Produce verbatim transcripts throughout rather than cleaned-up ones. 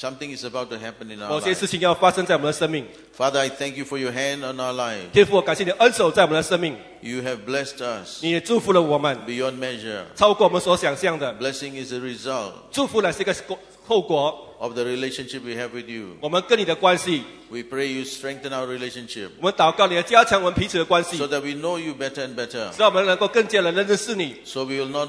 Something is about to happen in our 某些 lives. 事情要发生在我们的生命。 Father, I thank you for your hand on our lives. 天父，我感谢你的恩手在我们的生命， You have blessed us 你也祝福了我们， beyond measure. 超过我们所想象的。 Blessing is a result 祝福乃是一个后果， of the relationship we have with you. 我们跟你的关系， We pray you strengthen our relationship 我们祷告你要加强我们彼此的关系， so that we know you better and better. 使我们能够更加的认识你， So we will not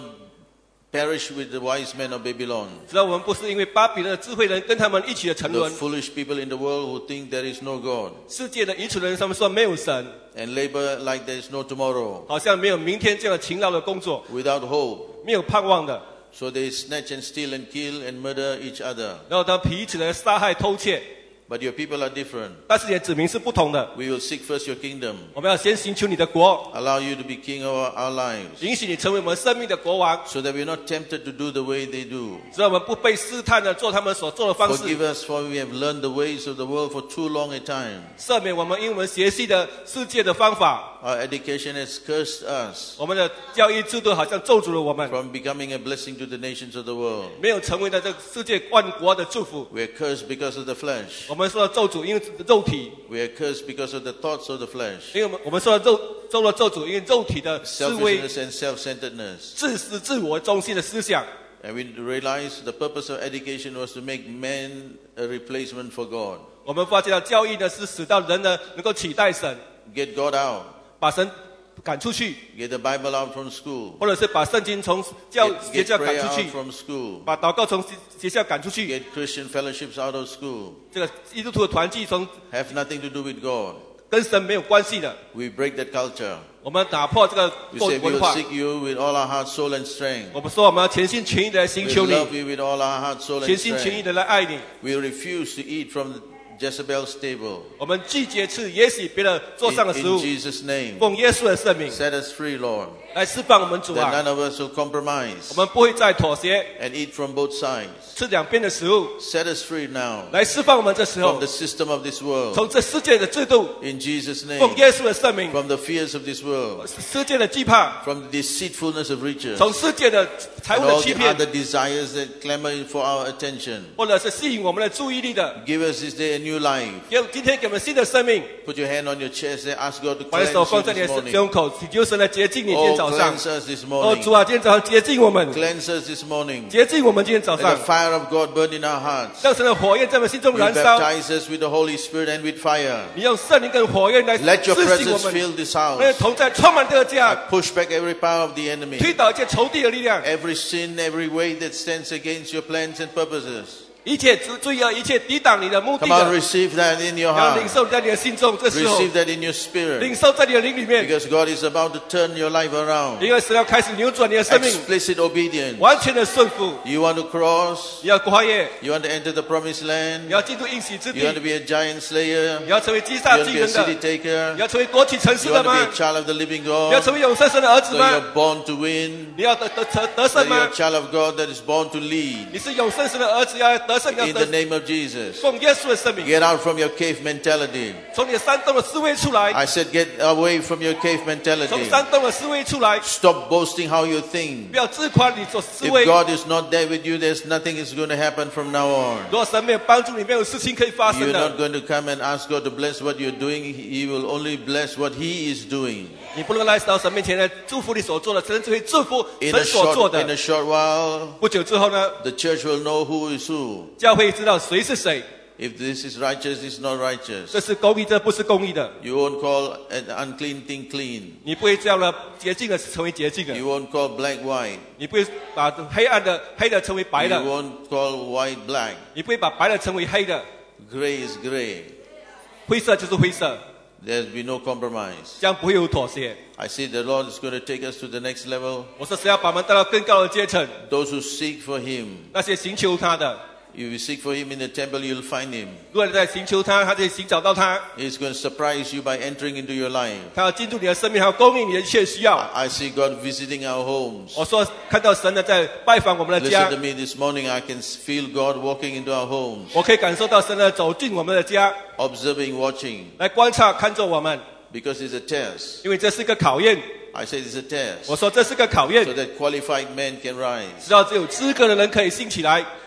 perish with the wise men of Babylon, 使我们不是因为巴比伦的智慧人跟他们一起的沉 the 沦。 foolish people in the world who think there is no God 世界的愚蠢人，他们说没有神， and labor like there is no tomorrow, 好像没有明天这样的勤劳的工作， without hope. 没有盼望的。 So they snatch and steal and kill and murder each other. 然后他彼此的杀害偷窃， But your people are different. 但是你的子民是不同的。 We will seek first your kingdom. 我们要先寻求你的国， Allow you to be king of our, our lives 允许你成为我们生命的国王， so that we're not tempted to do the way they do. 使我们不被试探的做他们所做的方式。 Forgive us for we have learned the ways of the world for too long a time. 赦免我们因我们学习的世界的方法， Our education has cursed us 我们的教育制度好像咒诅了我们， from becoming a blessing to the nations of the world. 没有成为了这个世界万国的祝福。 We are cursed because of the flesh. 我们说的咒诅，因为肉体， We are cursed because of the thoughts of the flesh. 因为我们我们说的肉受了咒诅，因为肉体的思维、 Selfishness and self-centeredness. 自私、自我中心的思想。 And we realized the purpose of education was to make man a replacement for God. 我们发现到教育呢是使到人呢能够取代神， Get God out. 把神赶出去， Get the Bible out from school. 或者是把圣经从教 Get, 学 get 校赶 prayer 出 out 去， from school. 把祷告从学校赶出去。 Get Christian fellowships out of school. 这个基督徒的团契从 Have nothing to do with God. 跟神没有关系的， We break that culture. 我们打破这个 We say we 文 will 化。 seek you with all our heart, soul, and strength. 我们说我们要全心全意的来寻 We 求你， love you with all our heart, soul, 全 and 心全意 strength. 的来爱你。 We refuse to eat from Jezebel's table. 我们拒绝吃耶洗别的桌 In, 上的食 in 物， Jesus' name. 奉耶稣的圣名 Set us free, Lord. 来释放我们主 That 啊！ none of us will compromise 我们不会再妥协， and eat from both sides. 吃两边的食物， Set us free now 来释放我们这时 from 候 the system of this world. 从这世界的制度， In Jesus' 奉 name. 耶稣的圣名， From the fears of this world. 世界的惧怕， From the deceitfulness of riches. 从世界的财 And 务的 all 欺 the 骗， other desires that clamor for our attention. 或者是吸引我们的注意力的， Give us this day a new life. 给今天给我们新的生命。 Put your hand on your chest and ask God to 把你 cleanse 手 you 放在你 this 的 morning. 胸口，祈求神来洁净你。今 Oh, 天早上， cleanse us this 哦， morning. 主啊，今天早上洁净我们， Cleanse us this morning. 洁净我们。今天早 Let 上 the，fire of God burn in our hearts. 让神的火焰在我们心中 You 燃烧。 baptize us with the Holy Spirit and with fire. 你用圣灵跟火焰来 Let your 施洗我 presence 们， fill this 让你 house. 同在充满这个 I 家， push back every power of the enemy. 推倒一切仇敌的力量， Every sin, every way that stands against your plans and purposes. 一切注注意啊，一切抵挡你的目的 Come on, 的， receive that in your 要领 heart. 受在你的心中。这时候， Receive that in your 领 spirit. 受在你的灵里面， Because God is about to turn your life around. 因为神要开始扭转你的生命， Explicit obedience. 完全的顺服。 You want to cross? 你要跨越， You want to enter the promised 你 land? 要进入应许之 You want to 地， be a giant slayer? 你要成为击 You 杀 want 巨 to be a 人 city 的， taker? 你要成为夺取城市 You 的 want to be 吗 a？child of the living 你要 God? 成为永生神的儿子 So 吗？ you're born to win? 你要得得得得 So 胜 you're 吗 a？child of God that is born to lead? 你是永生神的儿子，要得胜，要 In the 得 name of Jesus. 奉耶稣的圣名， Get out from your cave mentality. 从你的山洞的思维出来， I said get away from your cave 从 mentality. 山洞的思维出来， Stop boasting how you think. 不要自夸你所思 If 维。 God is not there with you, there's nothing is going to happen from now on. 如果神没有帮助你，没有事情可以发生 You're 的 not。going to come and ask God to bless what you're doing. He will only bless what He is doing. 你不能来到神面前来祝福你所做的，神只会祝福 In 神 a 所做 short, in 的 a。short while, 不久之后呢， the church will know who is who. 教会知道谁是谁， If this is righteous, this is not righteous. 这是公义，这不是公义的。 You won't call an unclean thing clean. 你不会这样的洁净的成为洁净的， You won't call black white. 你不会把黑暗的黑的成为白 You 的， won't call white black. 你不会把白的成为黑的， Gray is gray. 灰色就是灰色， There'll be no compromise. 这样不会有妥协。 I see the Lord is going to take us to the next level. 我说，谁要把我们带到更高的阶层？ Those who seek for Him. 那些寻求他的， If you seek for Him in the temple, you'll find Him. 如果你在寻求他，他就寻找到他， He's going to surprise you by entering into your life. 他要进入你的生命，还要供应你的一切需要。 I see God visiting our homes. 我说，看到神呢在拜访我们的 Listen 家 to，me this morning. I can feel God walking into our homes, 我可以感受到神呢走进我们的家， observing, watching, 来观察看着我们， because it's a test. 因为这是个考验。 I say it's a test, 我说这是个考验 so，that qualified men can rise. 知道只有资格的人可以兴起来。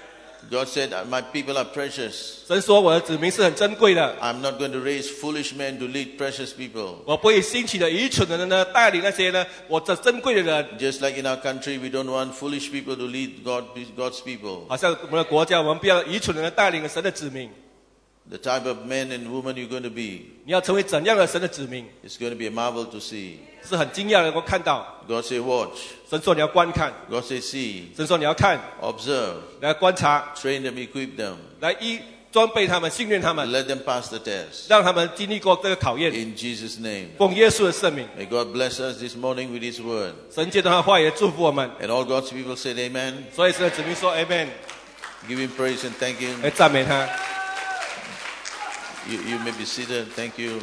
God said, my people are precious. 神说我的子民是很珍贵的， I'm not going to raise foolish men to lead precious people. 我不会兴起的愚蠢的人呢带领那些呢我这珍贵的人。 Just like in our country, we don't want foolish people to lead God, God's people. 好像我们的国家，我们不要愚蠢的人带领神的子民。 The type of men and women you're going to be 你要成为怎样的神的子民， is going to be a marvel to see. 是很惊讶的能够看到。 God say, watch. 神说你要观看， God say, see. 神说你要看， Observe. 来观察， Train them, equip them. 来一装备他们，训练他们， Let them pass the test. 让他们经历过这个考验。 In Jesus' name. 奉耶稣的圣名， May God bless us this morning with His word. 神借着他的话语祝福我们。 And all God's people said amen. 所以神的子民说 Amen， Give Him praise and thank Him. 来赞美他。 You, you may be seated. Thank you.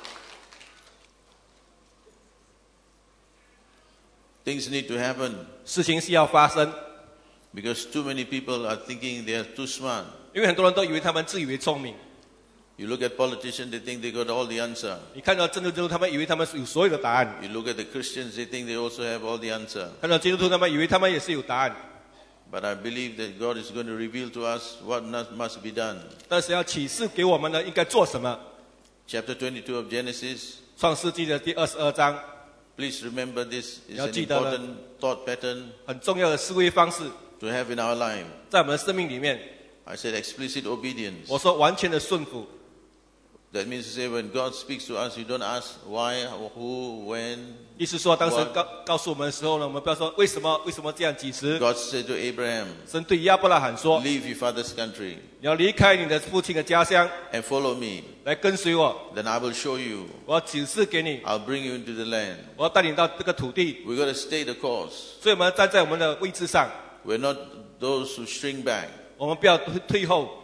Things need to happen 事情是要发生， because too many people are thinking they are too smart. 因为很多人都以为他们自以为聪明。 You look at politicians, they think they got all the answer. 你看到政治人物，他们以为他们是有所有的答案； You look at the Christians, they think they also have all the answer. 看到基督徒，他们以为他们也是有答案。 But I believe that God is going to reveal to us what not- must be done. 但是要启示给我们呢，应该做什么？ Chapter twenty-two of Genesis. 创世纪的第二十二章， Please remember this is 你要 an 记得了。 important thought pattern 很重要的思维方式， to have in our life. 在我们的生命里面， I said explicit obedience. 我说完全的顺服。 That means to say when God speaks to us, you don't ask why, who, when. 意思说，当神 What? 告告诉我们的时候呢，我们不要说为什么为什么这样，几时。 God said to Abraham, 神对亚伯拉罕说 leave your father's country：“ 你要离开你的父亲的家乡， and follow me. 来跟随我。 Then I will show you. 我要指示给你， I'll bring you into the land. 我要带你到这个土地。 We've got to stay the course. 所以我们要站在我们的位置上， We're not those who shrink back. 我们不要退退后。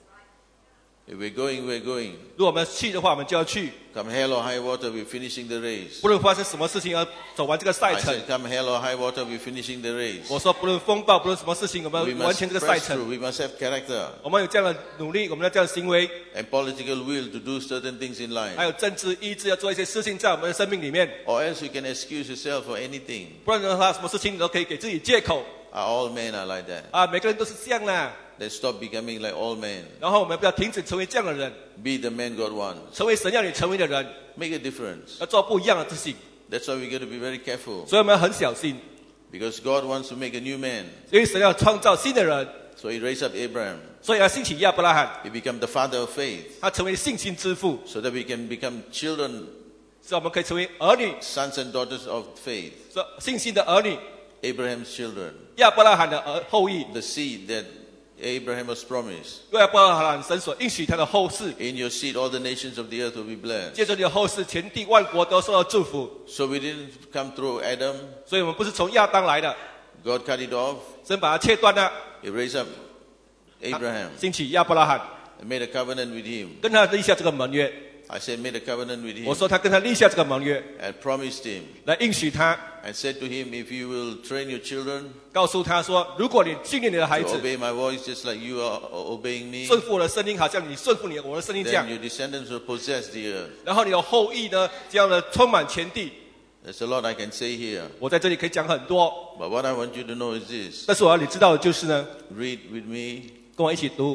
If we're going, we're going. 如果我们去的话，我们就要去， Come hell or high water, we're finishing the race. 不论发生什么事情，要走完这个赛 I 程。 said, come hell or high water, we're finishing the race. 我说，不论风暴，不论什么事情，我 We 们完 must 成这个赛 press 程。 through. We must have character 我们有这样的努力，我们要这样的行为， and political will to do certain things in 还 life. 有政治意志，要做一些事情在我们的生命里面。 Or else you can excuse yourself for anything. 不然的话，什么事情你都可以给自己借口 Are all men are like that. 啊！每个人都是这样啦。 Let's stop becoming like all men. 然后我们不要停止成为这样的人， Be the man God wants. 成为神要你成为的人， Make a difference. 要做不一样的事情。 That's why we got to be very careful. 所以我们要很小心， Because God wants to make a new man. 因为神要创造新的人， So He raised up Abraham. 所以要兴起亚伯拉罕， He became the father of faith. 他成为信心之父， So that we can become children, 所以我们可以成为儿女， sons and daughters of faith. 说信心的儿女， Abraham's children. 亚伯拉罕的儿后裔， The seed that Abraham was promised. 亚伯拉罕神所应许他的后世， In your seed, all the nations of the earth will be blessed. 借着你的后世，全地万国都受到祝福。 So we didn't come through Adam. 所以我们不是从亚当来的， God cut it off. 神把它切断了， He raised up Abraham 兴起亚伯拉罕， and made a covenant with him. 跟他立下这个盟约。 I said, made a covenant with 我 him 说他跟他立下这个盟约， and promised him 来应许他， and said to him, if you will train your children 告诉他说，如果你训练你的孩 to 子 obey my voice just like you are obeying me, 顺服我的声音，好像你顺服你我的声音这样 then，your descendants will possess the earth. 然后你的后裔呢，这样的充满全地。 There's a lot I can say here. 我在这里可以讲很多， But what I want you to know is this. 但是我要你知道的就是呢， Read with me 跟我一起读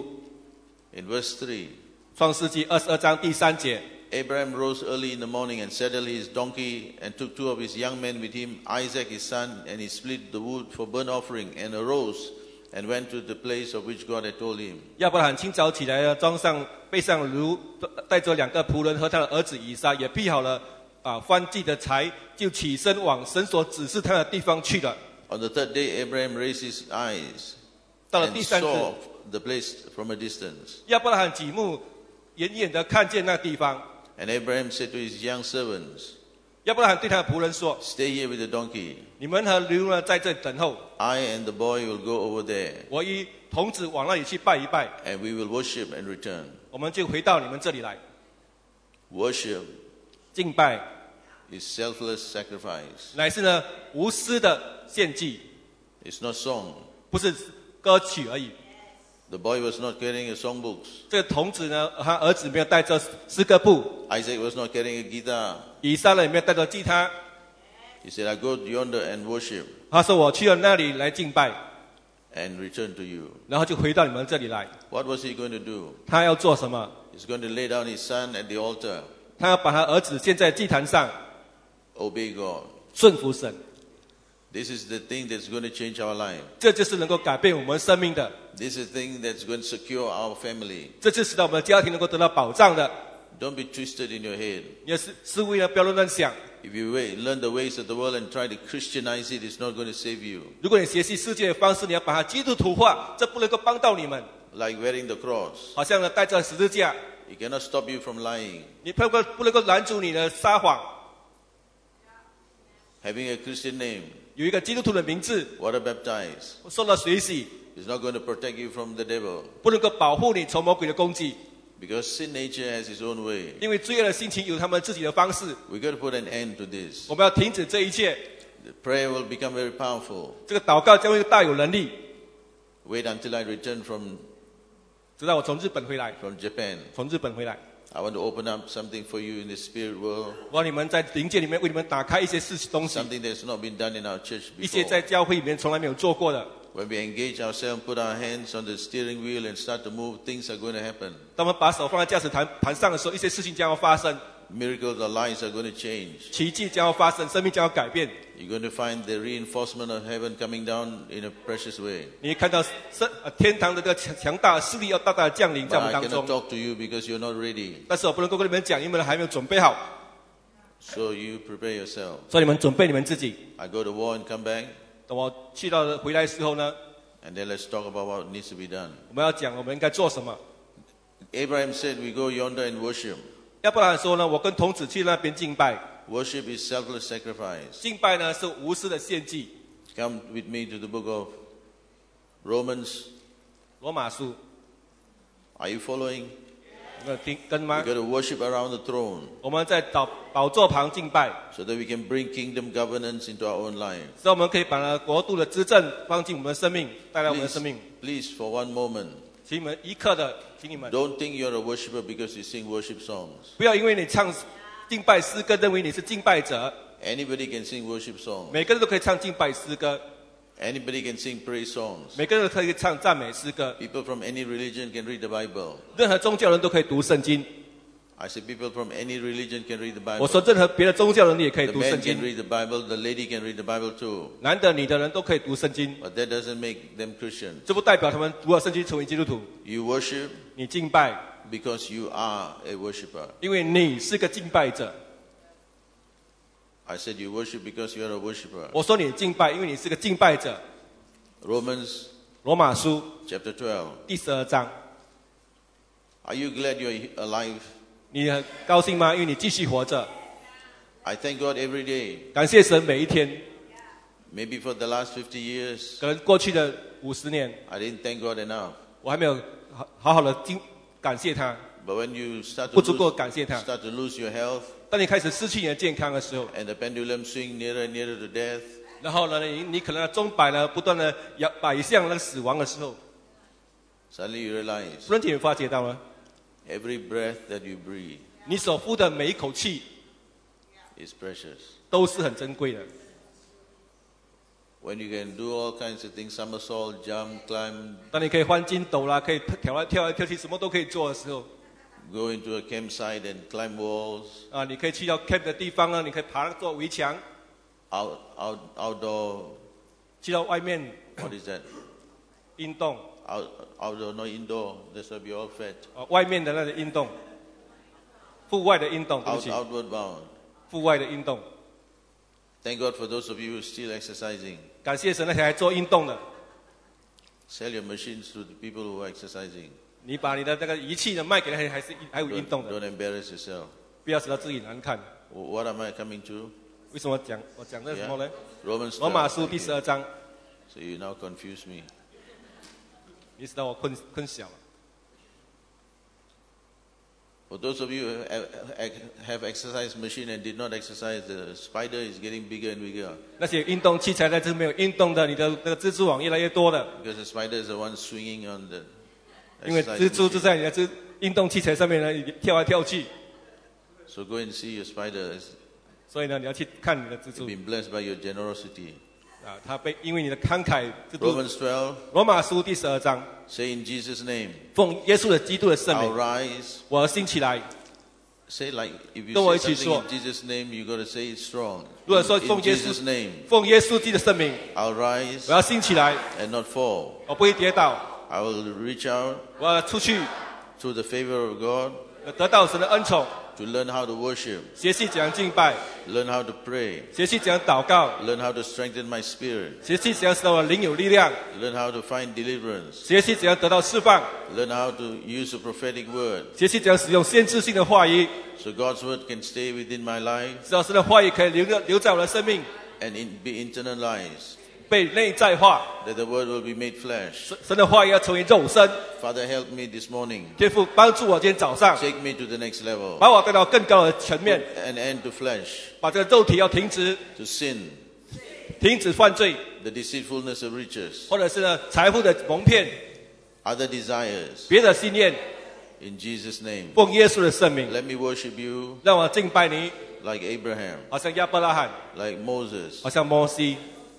in verse three. 创世纪二十二章第三节。 Abraham rose early in the morning and saddled his donkey and took two of his young men with him, Isaac his son, and he split the wood for burnt offering and arose and went to the place of which God had told him. 亚伯拉罕清早起来了，装上背上驴，带着两个仆人和他的儿子以撒，也辟好了啊燔祭的柴，就起身往神所指示他的地方去了。 On the third day, Abraham raised his eyes 到了 and 第三次， saw the place from a distance. 亚伯拉罕举目远远的看见那地方。 And Abraham said to his young servants, 亚伯拉罕对他的仆人说 stay here with the donkey. ：“ 你们和驴呢，在这里等候， I and the boy will go over there 我与童子往那里去拜一拜， and we will worship and return. 我们就回到你们这里来 Worship 敬拜， is selfless sacrifice. 乃是呢无私的献祭， It's not song. 不是歌曲而已。 The boy was not carrying a songbooks. 这个童子呢，他儿子没有带着诗歌簿， Isaac was not carrying a guitar. 以撒呢也没有带着吉他。 He said, I go yonder and worship. 他说：“我去了那里来敬拜。” and return to you. 然后就回到你们这里来。 What was he going to do? 他要做什么？ He's going to lay down his son at the altar, 他要把他儿子献在祭坛上， obey God. 顺服神。 This is the thing that's going to change our life. 这就是能够改变我们生命的， This is the thing that's going to secure our family. 这就使得我们的家庭能够得到保障的。 Don't be twisted in your head. 也是思维呢，不要乱想。 If you wait, learn the ways of the world and try to Christianize it, it's not going to save you. 如果你学习世界的方式，你要把它基督徒化，这不能够帮到你们。 Like wearing the cross. 好像呢带着十字架， It cannot stop you from lying. 你不能够不能够拦阻你的撒谎。 Having a Christian name, 有一个基督徒的名字， water baptized, 受到水洗， is not going to protect you from the devil. 不能够保护你从魔鬼的攻击， Because sin nature has its own way. 因为罪恶的性情有他们自己的方式。 We've got to put an end to this. 我们要停止这一切， The prayer will become very powerful. 这个祷告将会大有能力。 Wait until I return from, 直到我从日本回来， from Japan. 从日本回来， I want to open up something for you in the spirit world. 我让你们在灵界里面为你们打开一些事东西， Something that's not been done in our church 一些 before. 在教会里面从来没有做过的。 When we engage ourselves, put our hands on the steering wheel and start to move, things are going to happen. 当我们把手放在驾驶盘盘上的时候，一些事情将要发生， Miracles, our lives are going to change. 奇迹将要发生，生命将要改变。 You're going to find the reinforcement of heaven coming down in a precious way. 你会看到生呃天堂的这个强强大的势力要大大的降临在 But 我们 I 当 cannot 中， talk to you because you're not ready. 但是我不能够跟你们讲，因为还没有准备好， So you prepare yourself. 所以你们准备你们自己。 I go to war and come back, 等我去到回来的时候呢， and then let's talk about what needs to be done. 我们要讲我们应该做什么。 Abraham said, we go yonder and worship. 要不然说呢，我跟童子去那边敬拜， Worship is selfless sacrifice. 敬拜呢是无私的献祭。 Come with me to the book of Romans. 罗马书， Are you following? 有没有听跟吗 We？got to worship around the throne 我们在宝宝座旁敬拜， so that we can bring kingdom governance into our own life. 所以我们可以把那国度的执政放进我们的生命，带来我们的 Please, 生命。 please, for one moment, 请你们一刻的，请你们 don't think you're a worshiper because you sing worship songs. 不要因为你唱敬拜诗歌，认为你是敬拜者。 Anybody can sing worship songs. 每个人都可以唱敬拜诗歌， Anybody can sing praise songs. 每个人都可以唱赞美诗歌。 People from any religion can read the Bible. 任何宗教人都可以读圣经。 I say people from any religion can read the 我 Bible. 说，任何别的宗教人你也可以 The 读 man 圣 can 经， read the Bible, the lady can read the Bible too. 男的、女的人都可以读圣经。 But that doesn't make them Christians. 这不代表他们读了圣经成为基督徒。 You worship 你敬拜， because you are a worshiper. 因为你是个敬拜者。 I said you worship because you are a worshiper. 我说你敬拜，因为你是个敬拜者。 Romans 罗马书 chapter twelve. 第十二章， Are you glad you're alive? 你很高兴吗？因为你继续活着。 I thank God every day. 感谢神每一天。 Maybe for the last fifty years, 可能过去的五十年， I didn't thank God enough. 我还没有好好好的经感谢他。 But when you start to 不足够 lose, 感谢他。 start to lose your health 当你开始失去你的健康的时候， and the pendulum swing nearer and nearer to death, 然后呢，你你可能钟摆呢不断的摇摆向那个死亡的时候， suddenly you realize 突然间你发觉到吗？ every breath that you breathe 你所呼的每一口气 is precious. 都是很珍贵的。 When you can do all kinds of things, somersault, jump, climb, 当你可以翻筋斗啦，可以跳来跳来跳去，什么都可以做的时候， go into a campsite and climb walls, 啊，你可以去到 camp 的地方呢，你可以爬那座围墙， out, out, outdoor, 去到外面 what is that? 运动， Out, outdoor, not indoor. That's why we all fat. 啊，外面的那个运动，户外的运动，对不 Out, 起， outward bound. 户外的运动。 Thank God for those of you who are still exercising. 感谢神，那些还做运动的， Sell your machines to the people who are exercising. 你把你的那个仪器呢卖给那些还是还有运 Don't, 动的， don't embarrass yourself. 不要使到自己难看。 What am I coming to? 为什么讲我讲的什么呢？ Romans 罗马 twelve. 书第十二章， So you now confuse me. 你使到我困困小了。 For those of you who have, have exercise machine and did not exercise, the spider is getting bigger and bigger. 那些运动器材在这没有运动的，你的那个蜘蛛网越来越多的， Because the spider is the one swinging on the 因为 exercise 蜘蛛就 machine. 在你的这运动器材上面呢跳来跳去， So go and see your spider. It's 所以呢，你要去看你的蜘蛛 been blessed by your generosity. 啊，他被因为你的慷慨之度。 Romans twelve, 罗马书第十二章， say in Jesus' name, 奉耶稣的基督的圣 I'll 名， rise. 我要兴起来。 Say like, if you 跟我一 say 起 something 说。 in Jesus' name, you got to say it strong. 如果说 In, 奉 in 耶稣 Jesus' name, 奉耶稣基督的圣名， I'll rise 我要兴起来， and not fall. 我不会跌倒， I will reach out 我要出去， through the favor of God 得到神的恩宠， to learn how to worship, 学习怎样敬拜， learn how to pray, 学习怎样祷告， learn how to strengthen my spirit, 学习怎样使我的灵有力量， learn how to find deliverance, 学习怎样得到释放， learn how to use the prophetic word 学习怎样使用先知性的话语， so God's word can stay within my life 使到神的话语可以留着留在我的生命， and in, be internalized, 被内在化。 that the word will be made flesh. 神神的话语要成为肉身。 Father, help me this morning. 天父帮助我今天早上， Take me to the next level. 把我带到更高的层面， An end to flesh, 把这个肉体要停止， to sin, 停止犯罪， the deceitfulness of riches, 或者是呢财富的蒙骗， other desires. 别的信念， In Jesus' name. 奉耶稣的圣名， Let me worship you 让我敬拜你， like Abraham, 好像亚伯拉罕， like Moses. 好像摩西，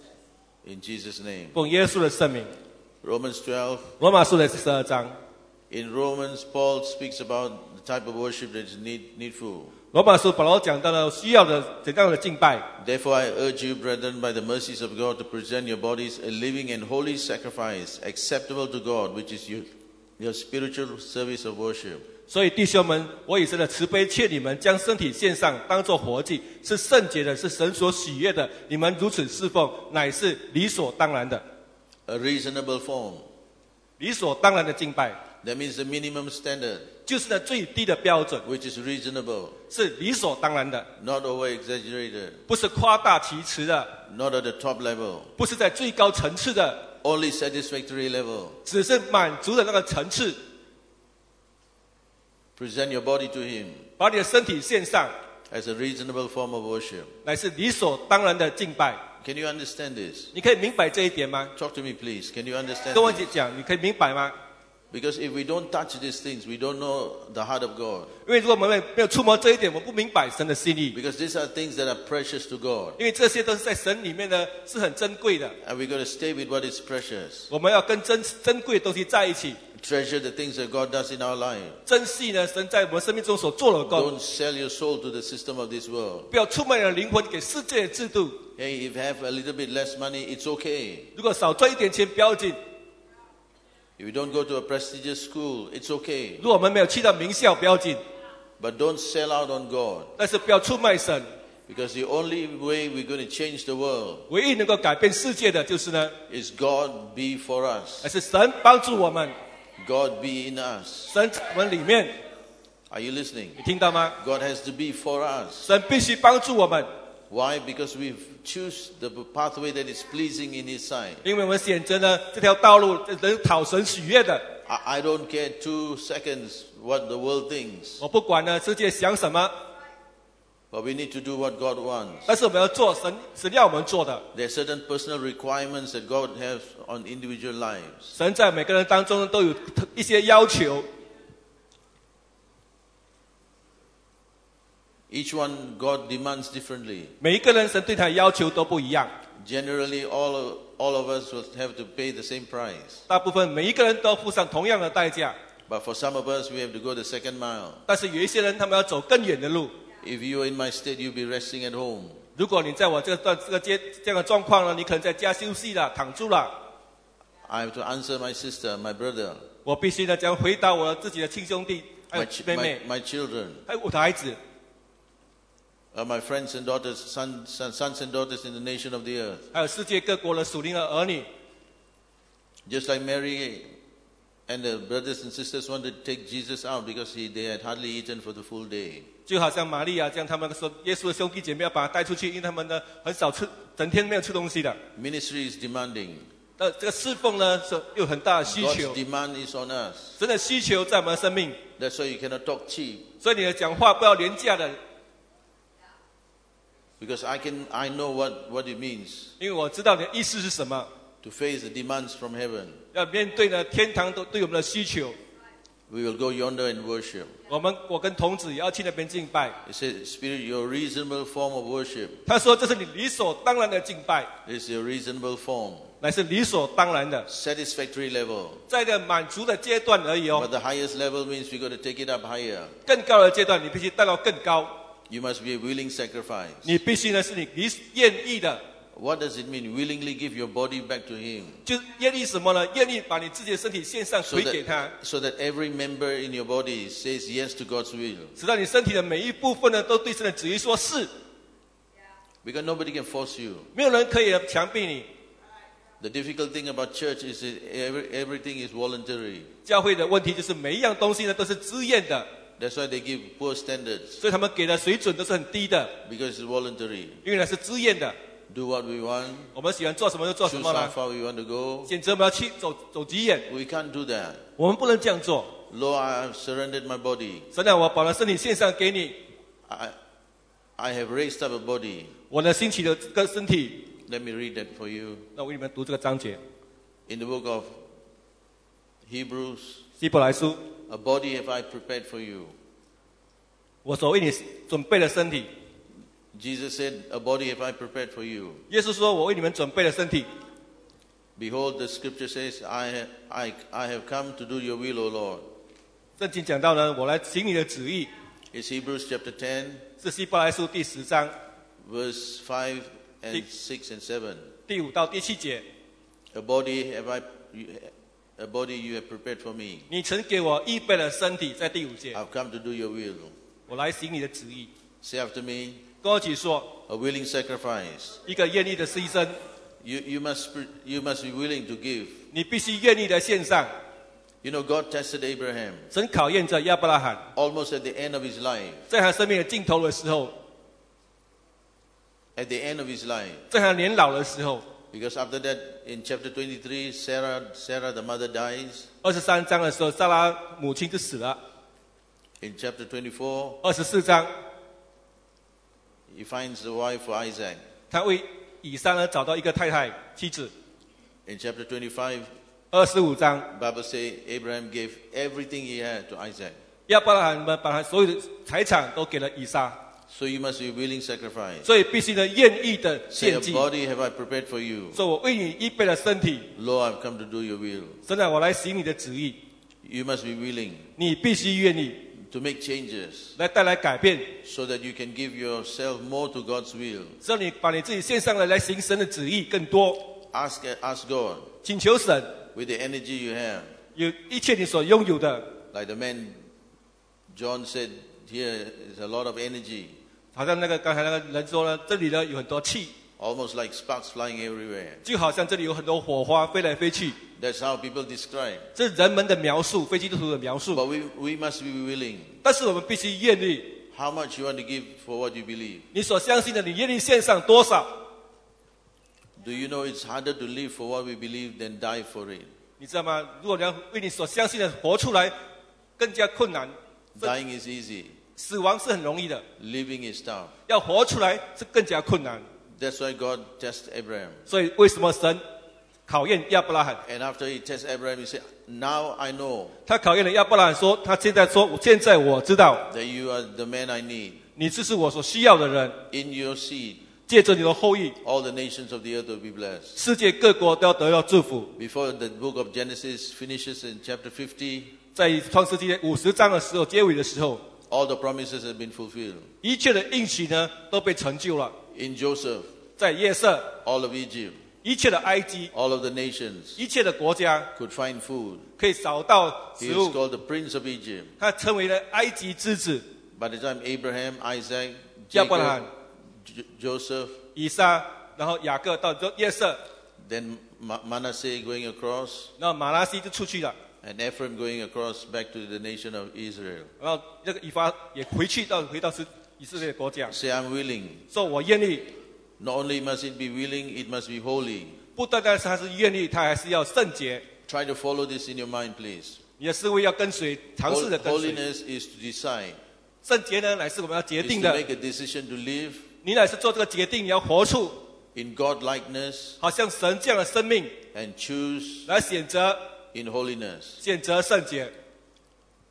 In Jesus' name. 奉耶稣的圣名。 Romans twelve. 罗马书的十二章， In Romans, Paul speaks about the type of worship that is need, needful. 罗马书保罗讲到了需要的怎样的敬拜。 Therefore, I urge you, brethren, by the mercies of God, to present your bodies a living and holy sacrifice, acceptable to God, which is your, your spiritual service of worship. 所以弟兄们，我以神的慈悲劝你们，将身体献上，当作活祭，是圣洁的，是神所喜悦的。你们如此侍奉，乃是理所当然的， A reasonable form. 理所当然的敬拜， That means the minimum standard, 就是呢最低的标准， which is reasonable, 是理所当然的， not over exaggerated, 不是夸大其词的， not at the top level, 不是在最高层次的， only satisfactory level. 只是满足的那个层次。 Present your body to Him 把你的身体献上， as a reasonable form of worship. 乃是理所当然的敬拜。 Can you understand this? 你可以明白这一点吗？ Talk to me, please. Can you understand 跟我 this? 讲，你可以明白吗？ Because if we don't touch these things, we don't know the heart of God. 因为如果我们没有触摸这一点，我们不明白神的心意。 Because these are things that are precious to God. 因为这些都是在神里面呢，是很珍贵的。 And we've got to stay with what is precious. 我们要跟珍珍贵的东西在一起， Treasure the things that God does in our life. 珍惜呢神在我们生命中所做的工， Don't sell your soul to the system of this world. 不要出卖你的灵魂给世界的制度。 Hey, if you have a little bit less money, it's okay. 如果少赚一点钱不要紧， If you don't go to a prestigious school, it's okay. 如果我们没有去到名校不要紧， But don't sell out on God. 但是不要出卖神。 Because the only way we're going to change the world 唯一能够改变世界的就是呢， is God be for us. 还是神帮助我们， God be in us. 神在我们里面， Are you listening? 你听到吗？ God has to be for us. 神必须帮助我们， Why? Because we choose the pathway that is pleasing in His sight. 因为我们选择呢这条道路能讨神喜悦的。 I, I don't care two seconds what the world thinks. 我不管呢世界想什么， But we need to do what God wants. 但是我们要做神神要我们做的。 There are certain personal requirements that God has on individual lives. 神在每个人当中都有一些要求， Each one God demands differently. 每一个人神对他的要求都不一样。 Generally, all of, all of us will have to pay the same price. 大部分每一个人都付上同样的代价， But for some of us, we have to go the second mile. 但是有一些人他们要走更远的路。 If you are in my state, you'll be resting at home. 如果你在我这个段这个阶这样的状况呢，你可能在家休息了，躺住了。 I have to answer my sister, my brother, 我必须呢将回答我自己的亲兄弟，还有 my, ch- 妹 my, 妹， my children, 还有我的孩子， uh, my friends and daughters, son, son, sons and daughters in the nation of the earth. 还有世界各国的属灵的儿女。 Just like Mary and the brothers and sisters wanted to take Jesus out because he, they had hardly eaten for the full day. 就好像玛利亚这样，他们说耶稣的兄弟姐妹要把他带出去，因为他们呢很少吃，整天没有吃东西的。 Ministry is demanding. 那这个侍奉呢是有很大的需 God's 求， demand is on us. 神的需求在我们的生命， That's why you cannot talk cheap. 所以你的讲话不要廉价的， Because I can, I know what, what it means 因为我知道你的意思是什么， to face the demands from heaven. 要面对呢天堂都对我们的需求。 we will go yonder and worship. 我们我跟童子也要去那边敬拜。 He said, Spirit, your reasonable form of worship 他说这是你理所当然的敬拜， is your reasonable form, 乃是理所当然的， satisfactory level. 在一个满足的阶段而已 But 哦。 the highest level means we got to take it up higher. 更高的阶段，你必须带到更高， You must be a willing sacrifice. 你必须呢是你理愿意的。 What does it mean? Willingly give your body back to Him, 就愿意什么呢？愿意把你自己的身体献上 so 回给他， that, so that every member in your body says yes to God's will. 直到你身体的每一部分呢都对神的旨意说是， Because nobody can force you. 没有人可以强逼你。 The difficult thing about church is that every, everything is voluntary. 教会的问题就是每一样东西呢都是自愿的， That's why they give poor standards, 所以他们给的水准都是很低的， because it's voluntary. 因为呢是自愿的。 Do what we want, 我们喜欢做什么就做什 choose 么 how 了， far we want to go. 选择我们要去走走几远， We can't do that. 我们不能这样做。 Lord, I have surrendered my body. 神啊，我把我的身体献上给你， I, I have raised up a body. 我的兴起的这个身体。 Let me read that for you. 那我为你们读这个章节， In the book of Hebrews, 希伯来书， a body have I prepared for you. 我所为你准备的身体。 Jesus said, a body have I prepared for you. 耶稣说：“我为你们准备了身体。 Behold, the scripture says, I, ha- I, I have come to do your will, O Lord. ” 圣经讲到呢，我来行你的旨意， It's Hebrews chapter ten, 是希伯来书第十章 verse five and Di- six and seven. 第五到第七节。 A body have I, a body you have prepared for me. 你曾给我预备了身体，在第五节， I've come to do your will. 我来行你的旨意。 Say after me, 跟我一起说， a willing sacrifice. 一个愿意的牺牲， You, you, must, pre- you must be willing to give. 你必须愿意的献上。 You know, God tested Abraham 神考验着亚伯拉罕， almost at the end of his life. 在他生命的尽头的时候， At the end of his life. 在他年老的时候， Because after that, in chapter twenty-three, Sarah, Sarah the mother dies. 二十三章的时候，撒拉母亲就死了。 In chapter twenty-four, 二十四章， he finds the wife for Isaac. 他为以撒呢找到一个太太妻子。 In chapter twenty-five, 二十五章， Bible says Abraham gave everything he had to Isaac. 亚伯拉罕呢把他所有的财产都给了以撒， So you must be willing sacrifice. 所以必须呢愿意的 Say, 献 a 祭。 body have I prepared for you. 所以我为你预备了身体， Lord, I've come to do your will. 神啊，我来行你的旨意， You must be willing 你必须愿意 to make changes 来带来改变， so that you can give yourself more to God's will. 使你把你自己献上来，来行神的旨意更多。 Ask, ask God, 请求神 with the energy you have, 有一切你所拥有的， like the man John said, here is a lot of energy, 好像那个刚才那个人说呢，这里呢有很多气， almost like sparks flying everywhere. 就好像这里有很多火花飞来飞去。 That's how people describe. 这是人们的描述，非基督徒的描述。 But we, we must be willing. 但是我们必须愿意， How much you want to give for what you believe? 你所相信的，你愿意献上多少？ Do you know it's harder to live for what we believe than die for it? 你知道吗？如果你要为你所相信的活出来，更加困难。 Dying is easy. 死亡是很容易的， Living is tough. 要活出来是更加困难。 That's why God tests Abraham. 所以为什么神考验亚伯拉罕？ And after he tests Abraham, he said, now I know 他考验了亚伯拉罕说，他现在说，现在我知道 that you are the man I need. 你就是我所需要的人， In your seed, 借着你的后裔， all the nations of the earth will be blessed. 世界各国都要得到祝福。 Before the book of Genesis finishes in chapter fifty, 在创世纪五十章的时候，结尾的时候， all the promises have been fulfilled. 一切的应许呢都被成就了。 In Joseph, 在约瑟， all of Egypt, 一切的埃及， all of the nations 一切的国家 could find food. 可以找到 He 食 is 物。 called the Prince of Egypt. 他成为了埃及之子。 By the time Abraham, Isaac, 亚伯拉罕 Jacob, Jo- Joseph, 以撒，然后雅各到约瑟， then Ma- Manasseh going across, 然后马拉西就出去了， and Ephraim going across back to the nation of Israel. 然后这个以法也回去到回到是以色列国家， Say, I'm willing. 说我愿意。 Not only must it be willing, it must be holy. 不单单是他是愿意，他还是要圣洁。 Try to follow this in your mind, please. 你的思维要跟随，尝试 Hol- 的跟随。 Holiness is to decide. 圣洁呢，乃是我们要决 Is 定 to 的。 make a decision to live 你乃是做这个决定，你要活出 in God likeness 好像神这样的生命， and choose 来选择 in holiness. 选择圣洁。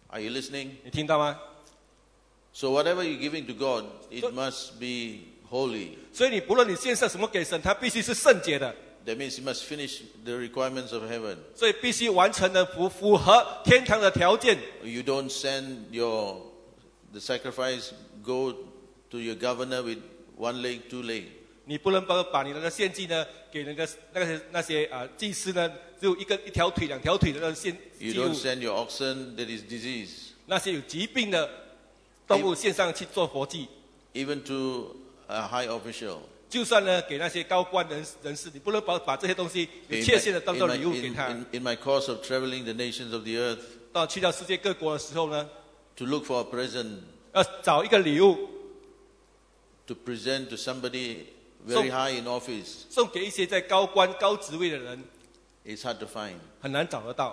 Are you listening? 你听到吗？ So whatever you're giving to God, it must be holy. 所以你不论你献上什么给神，它必须是圣洁的， That means you must finish the requirements of heaven. 所以必须完成的符符合天堂的条件。 You don't send your the sacrifice go to your governor with one leg, two leg. 你不能把把你的那个献祭呢，给那个那些那些啊、呃、祭司呢，只有一个一条腿、两条腿的那个献 You 祭物 don't，send your oxen that is diseased. 那些有疾病的动物献上去做活祭。 Even to a high official. 就算呢给那些高官人人士，你不能把把这些东西有 In 切 my, 线的当 in 做 my- 礼物给 in- 他。 in- in my course of traveling the nations of the earth, 到去到世界各国的时候呢， to look for a present, 要找一个礼物 to present to somebody very So- high in office, 送给一些在高官高职位的人， it's hard to find. 很难找得到。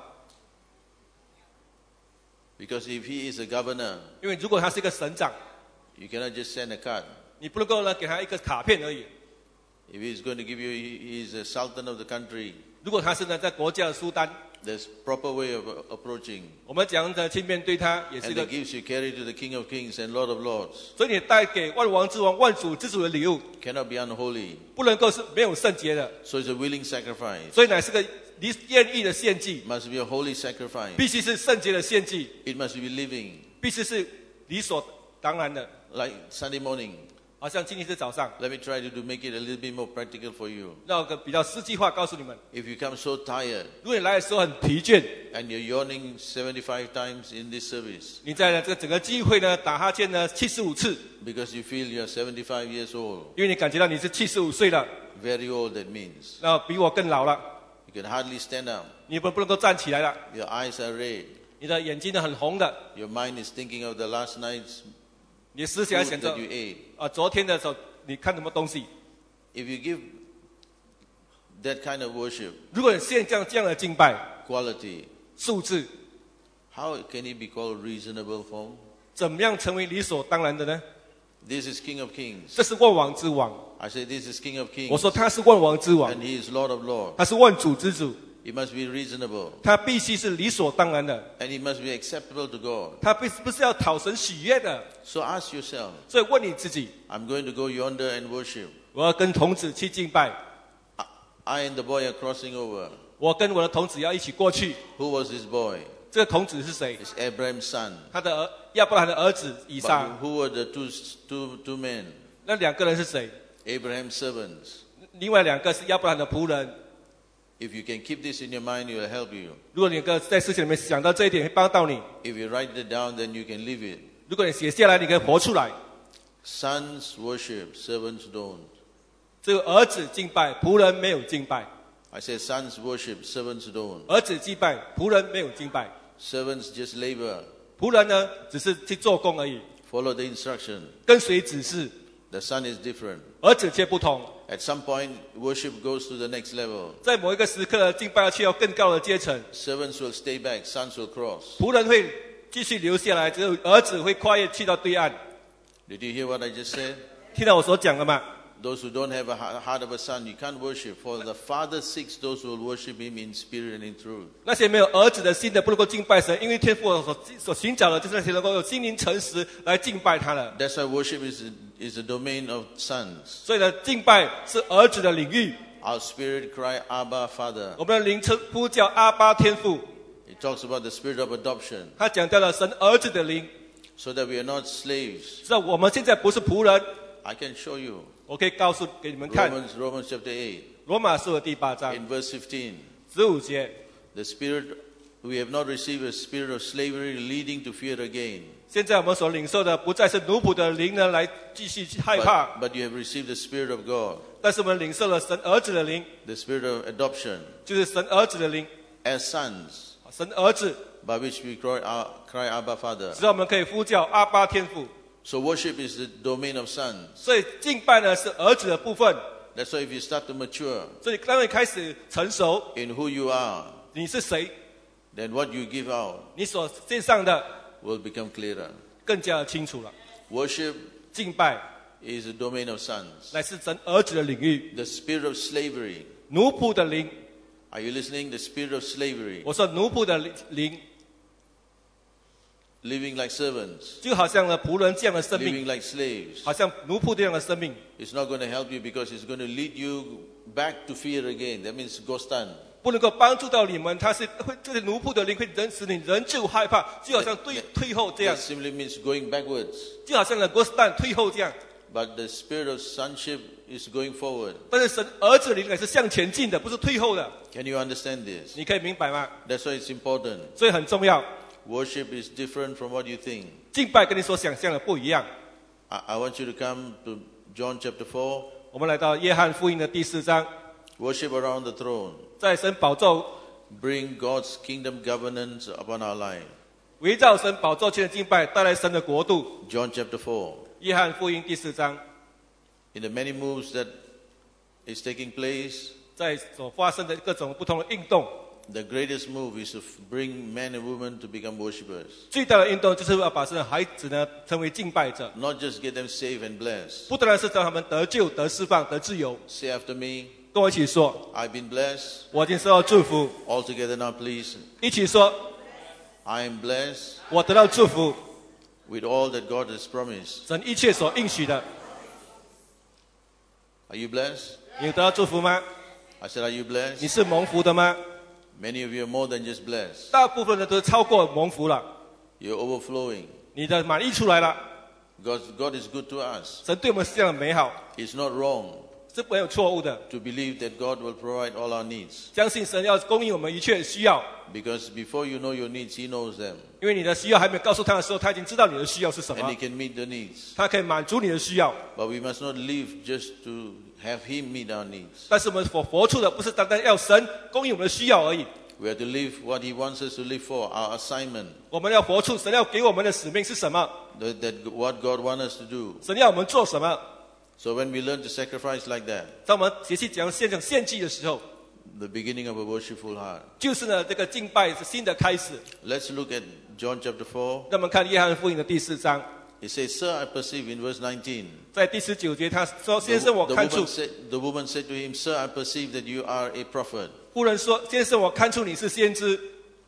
Because if he is a governor, 因为如果他是一个省长， you cannot just send a card. 你不能够呢给他一个卡片而已。 If he's going to give you, he is a sultan of the country. 如果他是呢在国家的苏丹， There's proper way of uh, approaching. 我们讲的去面对他也是 And 个 the，gifts you carry to the King of Kings and Lord of Lords 所以你带给万王之王、万主之主的礼物， cannot be unholy. 不能够是没有圣洁的， So it's a willing sacrifice. 所以乃是个你愿意的献祭， It must be a holy sacrifice. 必须是圣洁的献祭， It must be living. 必须是理所当然的。 Like Sunday morning. 好像今天是早上， Let me try to do, make it a little bit more practical for you. 让个比较实际化告诉你们： If you come so tired 如果你来的时候很疲倦， and you're yawning seventy-five times in this service 你在这个整个机会呢打哈欠呢七十五次， because you feel you're seventy-five years old, 因为你感觉到你是七十五岁了， very old that means. 那比我更老了， You can hardly stand up. 你不不能够站起来了， Your eyes are red. 你的眼睛呢很红的， Your mind is thinking of the last night's 你的思想 food 想着 that you ate. 啊昨天的时候你看什么东西。 If you give that kind of worship 如果你现这样这样的敬拜 quality, 素质， how can it be called reasonable form? 怎么样成为理所当然的呢？ This is King of Kings. 这是万王之王。 I say this is King of 我 Kings 说他是万王之王 and，he is Lord of Lords. 他是万主之主， It must be reasonable 他必须是理所当然的， and it must be acceptable to God. 他不不是要讨神喜悦的。 So ask yourself, 所以问你自己， I'm going to go yonder and worship. 我要跟童子去敬拜， I- I and the boy are crossing over. 我跟我的童子要一起过去。 Who was this boy? 这个童子是谁？ It's Abraham's son. 他的儿亚伯兰的儿子以 But 撒。 who were the two, two, two men? 那两个人是谁？ Abraham's servants. 另外两个是亚伯兰的仆人。 If you can keep this in your mind, it will help you. 如果你个在事情里面想到这一点，会帮到你。 If you write it down, then you can live it. 如果你写下来，你可以活出来。 Sons worship, servants don't. 这个儿子敬拜，仆人没有敬拜； I say sons worship, servants don't. 儿子敬拜，仆人没有敬拜。 Servants just labor, 仆人呢，只是去做工而已， follow the instruction. 跟随指示； The son is different. 儿子却不同。 At some point, worship goes to the next level. 在某一个时刻，敬拜要去到更高的阶层， Servants will stay back, sons will cross. 仆人会继续留下来，只有儿子会跨越去到对岸。 Did you hear what I just said? 听到我所讲的吗？ Those who don't have a ha- heart of a son, you can't worship. For the Father seeks those who will worship him in spirit and in truth. 那些没有儿子的心的，不能够敬拜神，因为天父所所寻找的，就是那些能够有心灵诚实来敬拜他的。 That's why worship is, is the domain of sons. 所以呢，敬拜是儿子的领域。 Our spirit cry, Abba, Father. 我们的灵称呼叫阿巴天父， It talks about the spirit of adoption. 他讲到了神儿子的灵， So that we are not slaves. 是我们现在不是仆人。 I can show you. 我可以告诉给你们看， Romans, Romans chapter eight, 罗马书的第八章 in verse fifteen. 十五节。 The spirit, we have not received a spirit of slavery leading to fear again. 现在我们所领受的不再是奴仆的灵呢，来继续害怕， But, but you have received the spirit of God, 但是我们领受了神儿子的灵， the spirit of adoption, 就是神儿子的灵， as sons, 神儿子， by which we cry, uh, cry Abba, Father. 使我们可以呼叫阿巴天父。 So worship is the domain of sons. 所以敬拜呢是儿子的部分。 That's why if you start to mature 所以当你开始成熟， in who you are, 你是谁， then what you give out 你所献上的 will become clearer. 更加的清楚了。 Worship 敬拜 is the domain of sons. 乃是神儿子的领域， The spirit of slavery. 奴仆的灵。 Are you listening? The spirit of slavery. 我说奴仆的灵， living like servants, 就好像呢仆人这样的生命， living like slaves. 好像奴仆这样的生命， It's not going to help you because it's going to lead you back to fear again. That means gostan. 不能够帮助到你们。他是会这个奴仆的灵会人使你人就害怕，就好像退退后这样 That，simply means going backwards. 就好像呢国蛋退后这样。 But the spirit of sonship is going forward. 但是神儿子的灵乃是向前进的，不是退后的。 Can you understand this? 你可以明白吗？ That's why it's important. 所以很重要。 Worship is different from what you think. 敬拜跟你所想象的不一样。 I, I want you to come to John chapter four. 我们来到约翰福音的第四章， Worship around the throne. 在神宝座 Bring God's kingdom governance upon our life. 围绕神宝座前的敬拜，带来神的国度。 John chapter four. 约翰福音第四章， In the many moves that is taking place, 在所发生的各种不同的运动， the greatest move is to bring men and women to become worshippers. 最大的运动就是要把神的孩子呢成为敬拜者， Not just get them saved and blessed. 不单单是让他们得救、得释放、得自由。 Say after me, 跟我一起说， I've been blessed. 我已经受到祝福。 All together now, please. 一起说， I am blessed 我得到祝福， with all that God has promised. 神一切所应许的。 Are you blessed? 你有得到祝福吗？ I said, are you 你 blessed? 是蒙福的吗？ Many of you are more than just blessed. 大部分人都超过蒙福了， You're overflowing. 你的满意出来了。 God, God is good to us. 神对我们是这样的美好， It's not wrong 是没有错误的。 to believe that God will provide all our needs. 相信神要供应我们一切需要， Because before you know your needs, He knows them. 因为你的需要还没有告诉他的时候，他已经知道你的需要是什 And 么 He，can meet the needs. 他可以满足你的需要。 But we must not live just to have Him meet our needs. 但是我们所活出的不是单单要神供应我们的需要而已， We have to live what He wants us to live for, our assignment. 我们要活出神要给我们的使命是什么， That, that what God wants us to do. 神要我们做什么。 So when we learn to sacrifice like that, 当我们学习怎样献上献祭的时候， the beginning of a worshipful heart. 就是呢这个敬拜是新的开始。 Let's look at John chapter four. 让我们看约翰福音的第四章， It says, Sir, I perceive in verse nineteen. 在第十九节他说：“ The, 先生，我 the 看出。 woman said, the woman said to him, Sir, I perceive that you are a prophet. ” 妇人说：“先生，我看出你是先知。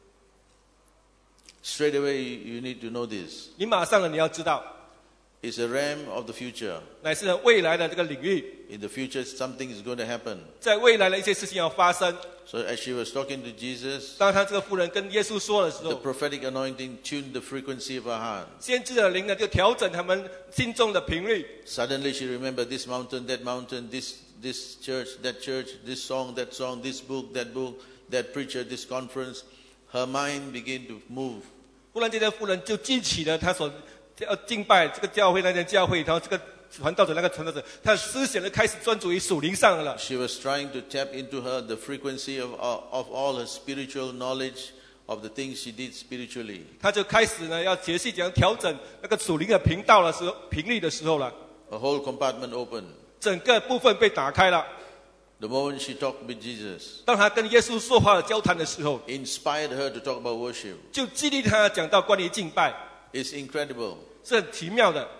Straight away, you need to know this. 你马上呢，你要知道， It's a realm of the future. 乃是未来的这个领域， In the future, something is going to happen. 在未来的一些事情要发生。 So as she was talking to Jesus, 当他这个妇人跟耶稣说的时 the 候， prophetic anointing tuned the frequency of her heart. 先知的灵呢就调整他们心中的频率。 Suddenly she remembered this mountain, that mountain, this, this church, that church, this song, that song, this book, that book, that preacher, this conference. Her mind began to move. 忽然间，这妇人就记起了他所要敬拜这个教会那间教会，然后这个传道者那个传道者，他的思想就开始专注于属灵上了。 She was trying to tap into her the frequency of, of all her spiritual knowledge of the things she did spiritually. 他就开始呢要学习怎样调整那个属灵的频道的时候，频率的时候了。 A whole compartment opened. 整个部分被打开了。 The moment she talked with Jesus, 当他跟耶稣说话的交谈的时候， inspired her to talk about worship. 就激励他讲到关于敬拜， It's incredible. 是很奇妙的。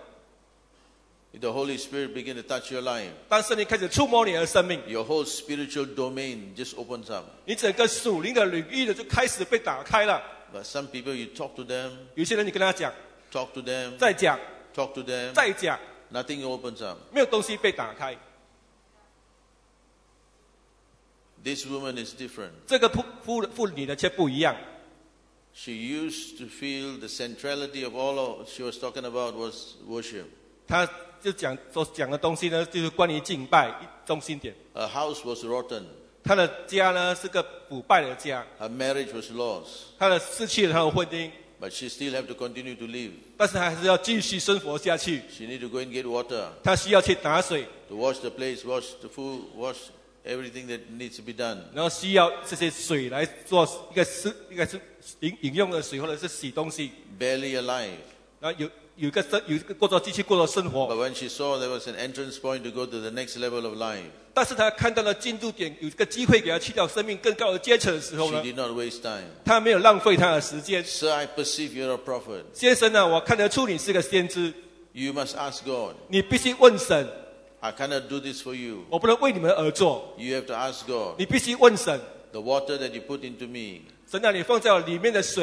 The Holy Spirit began to touch your life. 当圣灵开始触摸你的生命， Your whole spiritual domain just opens up. 你整个属灵的领域呢就开始被打开了。 But some people, you talk to them, 有些人你跟他讲， talk to them, 再讲， talk to them, 再讲， nothing opens up. 没有东西被打开。 This woman is different. 这个妇妇妇女呢却不一样。 She used to feel the centrality of all of she was talking about was worship. 她就讲所讲的东西呢，就是关于敬拜中心点。 Her house was rotten. 她的家呢是个腐败的家， Her marriage was lost. 她的失去了她的婚姻， But she still have to continue to live. 但是还是要继续生活下去。 She need to go and get water, 她需要去打水， to wash the place, wash the food, wash everything that needs to be done. 然后需要这些水来做一个是一个是饮饮用的水，或者是洗东西。 Barely alive. 然后有有一个生有一个过着继续过着生 But 活， when she saw there was an entrance point to go to the next level of life, 但是她看到了进度点，有一个机会给她去到生命更高的阶层的时候 she 呢， did not waste time. 她没有浪费她的时间。 Sir, I perceive you're a prophet. 先生呢，我看得出你是个先知， You must ask God. 你必须问神， I cannot do this for you. 我不能为你们而做， You have to ask God. 你必须问神， The water that you put into me, 神让你放在我里面的水，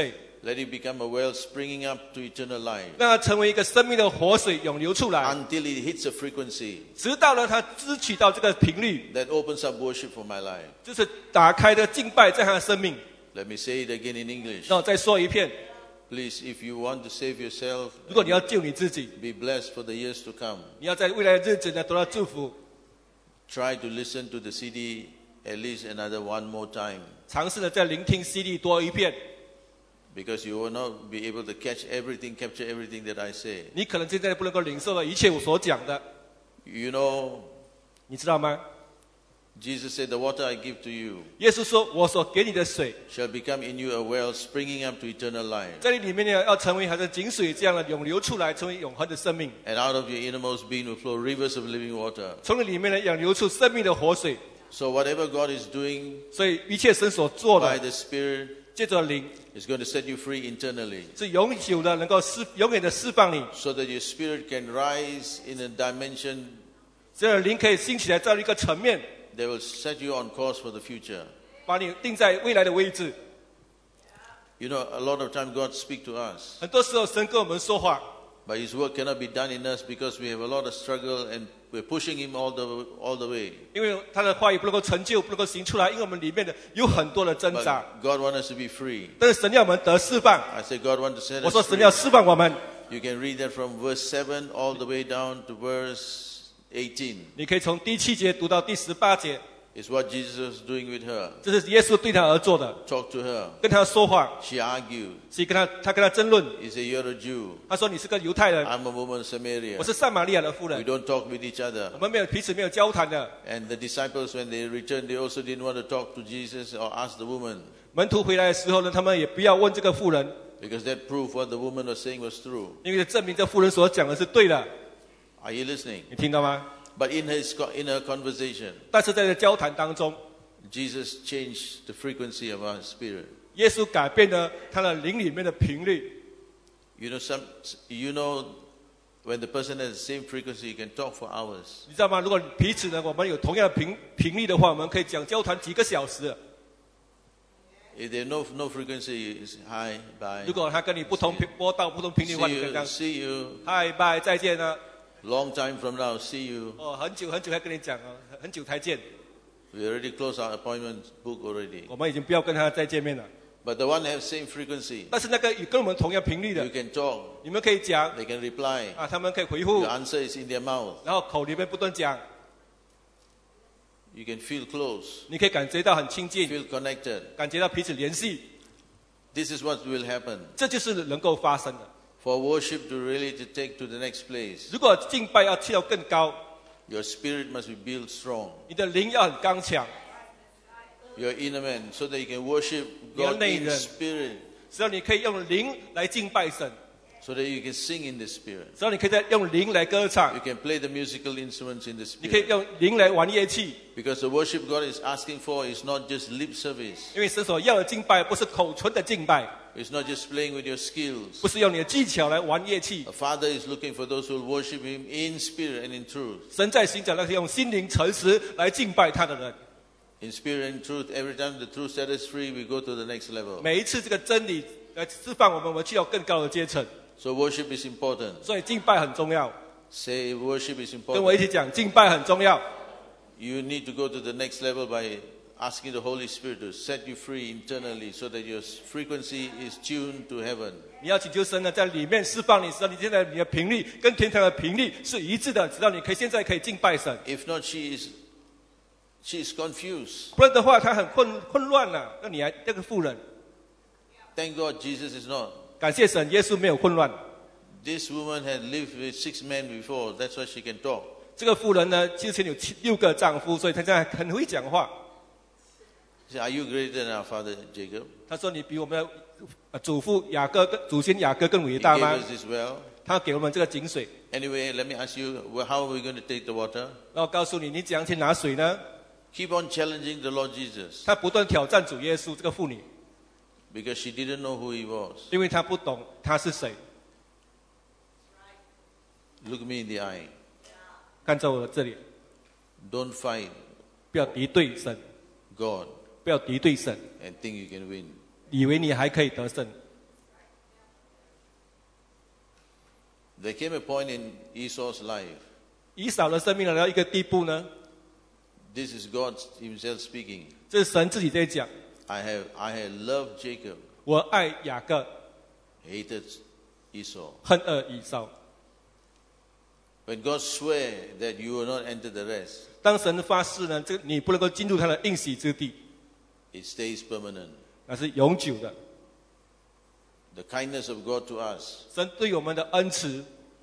Let it become a well springing up to eternal life 让它成为一个生命的活水涌流出来， until it hits a frequency 直到呢它支取到这个频率， that opens up worship for my life. 就是打开的敬拜在他的生命。 Let me say it again in English. 让我再说一遍， Please, if you want to save yourself, 如果你要救你自己， be blessed for the years to come, 你要在未来的日子呢得到祝福， try to listen to the C D at least another one more time, 尝试的再聆听 C D 多一遍， because you will not be able to catch everything, capture everything that I say. 你可能现在不能够领受到一切我所讲的， You know, 你知道吗？ Jesus said, the water I give to you 耶稣说：“我所给你的水， shall become in you a well springing up to eternal life. 在你里面呢，要成为好像井水这样的涌流出来，成为永恒的生命。 And out of your innermost being will flow rivers of living water. 从你里面呢，涌流出生命的活水。 So whatever God is doing 所以一切神所做 by 的， the Spirit 借着灵， is going to set you free internally, 是永久的，能够释永远的释放你。 so that your spirit can rise in a dimension 这样灵可以兴起来，在一个层面， that will set you on course for the future. 把你定在未来的位置。 You know, a lot of time God speaks to us, 很多时候，神跟我们说话， but His work cannot be done in us because we have a lot of struggle and we're pushing Him all the all the way. 因为他的话语不能够成就，不能够行出来，因为我们里面的有很多的挣扎。 But God wants us to be free. 但是神要我们得释放。 I say God wants to set 我 us 说神 free. 要释放我们。 You can read that from verse seven all the way down to verse eighteen. 你可以从第七节读到第十八节， It's what Jesus was doing with her. 这是耶稣对他而做的， Talk to her. 跟他说话， She argued. 所以跟他他跟他争论。 He said, You're a Jew. 他说你是个犹太人， I'm a woman of Samaria. 我是撒玛利亚的妇 We 人， don't talk with each other. 我们没有彼此没有交谈的。 And the disciples, when they returned, they also didn't want to talk to Jesus or ask the woman, 门徒回来的时候呢，他们也不要问这个妇人， because that proved what the woman was saying was true. 因为证明这妇人所讲的是对的。 Are you listening? 你听到吗？ But in his in her conversation, 但是在这交谈当中， Jesus changed the frequency of our spirit. 耶稣改变了他的灵里面的频率。 You know, some you know when the person has the same frequency, you can talk for hours. 你知道吗？如果彼此呢，我们有同样的频频率的话，我们可以讲交谈几个小时。 If there's no no frequency, it's hi, bye. 如果他跟你不同频波道、不同频率的话， See 你可以 you, 讲 see you. 嗨拜再见呢。 Long time from now, see you. 哦，很久很久才跟你讲哦，很久才见。 We already closed our appointment book already. 我们已经不要跟他再见面了。 But the one that have same frequency, 但是那个有跟我们同样频率 you 的， can talk, 你们可以讲 they can reply. 啊，他们可以回复 Your，answer is in their mouth. 然后口里面不断讲， You can feel close, 你可以感觉到很亲近， feel connected. 感觉到彼此联系， This is what will happen. 这就是能够发生的。 For worship to really to take to the next place, 如果敬拜要去到更高， your spirit must be built strong. 你的灵要很刚强， Your inner man, so that you can worship 你的 God 内 in 人。 spirit, 只要你可以用灵来敬拜神， so that you can sing in the spirit. 只要你可以在用灵来歌唱 You，can play the musical instruments in the 你可以 spirit. 用灵来玩乐器， Because the worship God is asking for is not just lip service. 因为神所要的敬拜不是口唇的敬拜， It's not just playing with your skills. 不是用你的技巧来玩乐器。 A father is looking for those who will worship him in spirit and in truth. 神在寻找那些用心灵诚实来敬拜他的人。 In spirit and truth, every time the truth set us free, we go to the next level. 每一次这个真理来释放我们，我们去到更高的阶层。 So worship is important. 所以敬拜很重要。 Say worship is 跟我一 important. 起讲，敬拜很重要。 You need to go to the next level by asking the Holy Spirit to set you free internally so that your frequency is tuned to heaven. 你要请求神呢，在里面释放你，使到你现在你的频率跟天堂的频率是一致的，直到你可以现在可以敬拜神。 If not, she is she is confused. 不然的话，他很混混乱了、那你还那个妇人， Thank God Jesus is not. 感谢神，耶稣没有混乱。 This woman had lived with six men before. That's why she can talk. 这个妇人呢，之前有七六个丈夫，所以她现在很会讲话。 She said, Are you greater than our father Jacob? 他说：“你比我们的呃祖父雅各、祖先雅各更伟 He 大 gave 吗 us this well. 他给我们这个井水， Anyway, let me ask you, well, how are we going to take the water? 然后告诉你，你怎样去拿水呢？ Keep on challenging the Lord Jesus 他不断挑战主耶稣这个妇女， because she didn't know who he was. 因为他不懂他是谁。 Look me in the eye. 看着我这里， Don't fight 不要敌对神， God 不要敌对神， and think you can win. 以为你还可以得胜。 There came a point in Esau's life. 以扫的生命来到一个地步呢， This is God himself speaking. 这是神自己在讲。 I have, I have loved Jacob, 我爱雅各， hated Esau. 恨恶以扫。 When God swear that you will not enter the rest, 当神发誓呢，这你不能够进入他的应许之地， it stays permanent. 那是永久的。 The kindness of God to us 神对我们的恩慈，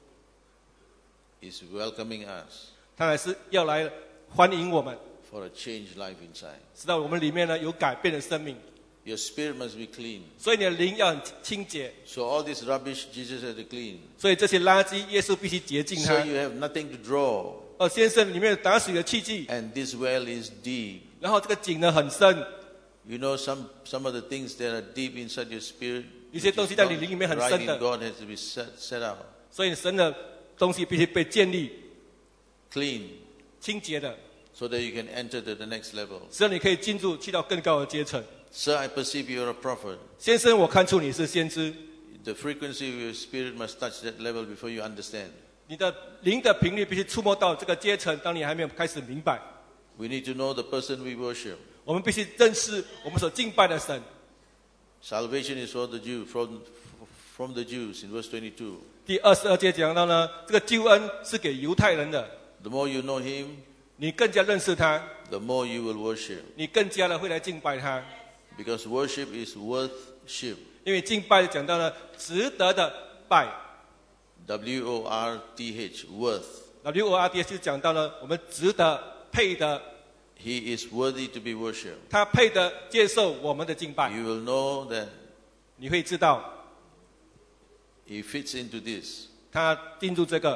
is welcoming us 他还是要来欢迎我们， for a changed life inside. 使到我们里面呢有改变的生命。 Your spirit must be clean. 所以你的灵要很清洁， So all this rubbish, Jesus had to clean. 所以这些垃圾，耶稣必须洁净 So 它。 you have nothing to draw. 而先生里面有打水的器具， And this well is deep. 然后这个井呢很深， You know some, some of the things that are deep inside your spirit, 有些东西在你灵里面很 right 深 in 的， God has to be set, set out. 所以神的东西必须被建立、 Clean. 清洁的， So that you can enter to the next level. 使你可以进入去到更高的阶层。 Sir, I perceive you're a prophet. 先生，我看出你是先知， The frequency of your spirit must touch that level before you understand. 你的灵的频率必须触摸到这个阶层，当你还没有开始明白。 We need to know the person we worship. 我们必须认识我们所敬拜的神。 Salvation is for the Jew, from, from the Jews in verse twenty-two. 第二十二节讲到呢，这个救恩是给犹太人的， The more you know him, 你更加认识他， the more you will worship. 你更加的会来敬拜他。 Because worship is worthship. 因为敬拜讲到了值得的拜 W O R T H, worth. ，W O R D 就讲到了我们值得、配得， He is worthy to be worshipped. 他配得接受我们的敬拜。 You will know that 你会知道 he fits into this. 他进入这个。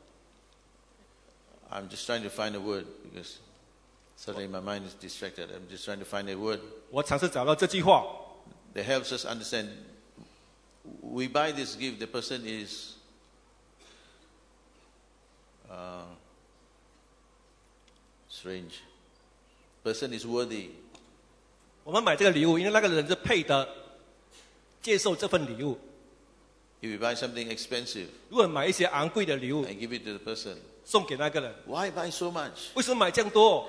I'm just trying to find a word because suddenly my mind is distracted. I'm just trying to find a word 我尝试找到这句话， that helps us understand. We buy this gift, the person is uh, strange. Person is worthy. 我们买这个礼物，因为那个人是配得接受这份礼物。 If we buy something expensive 如果买一些昂贵的礼物 and give it to the person, 送给那个人， why buy so much? 为什么买这样多？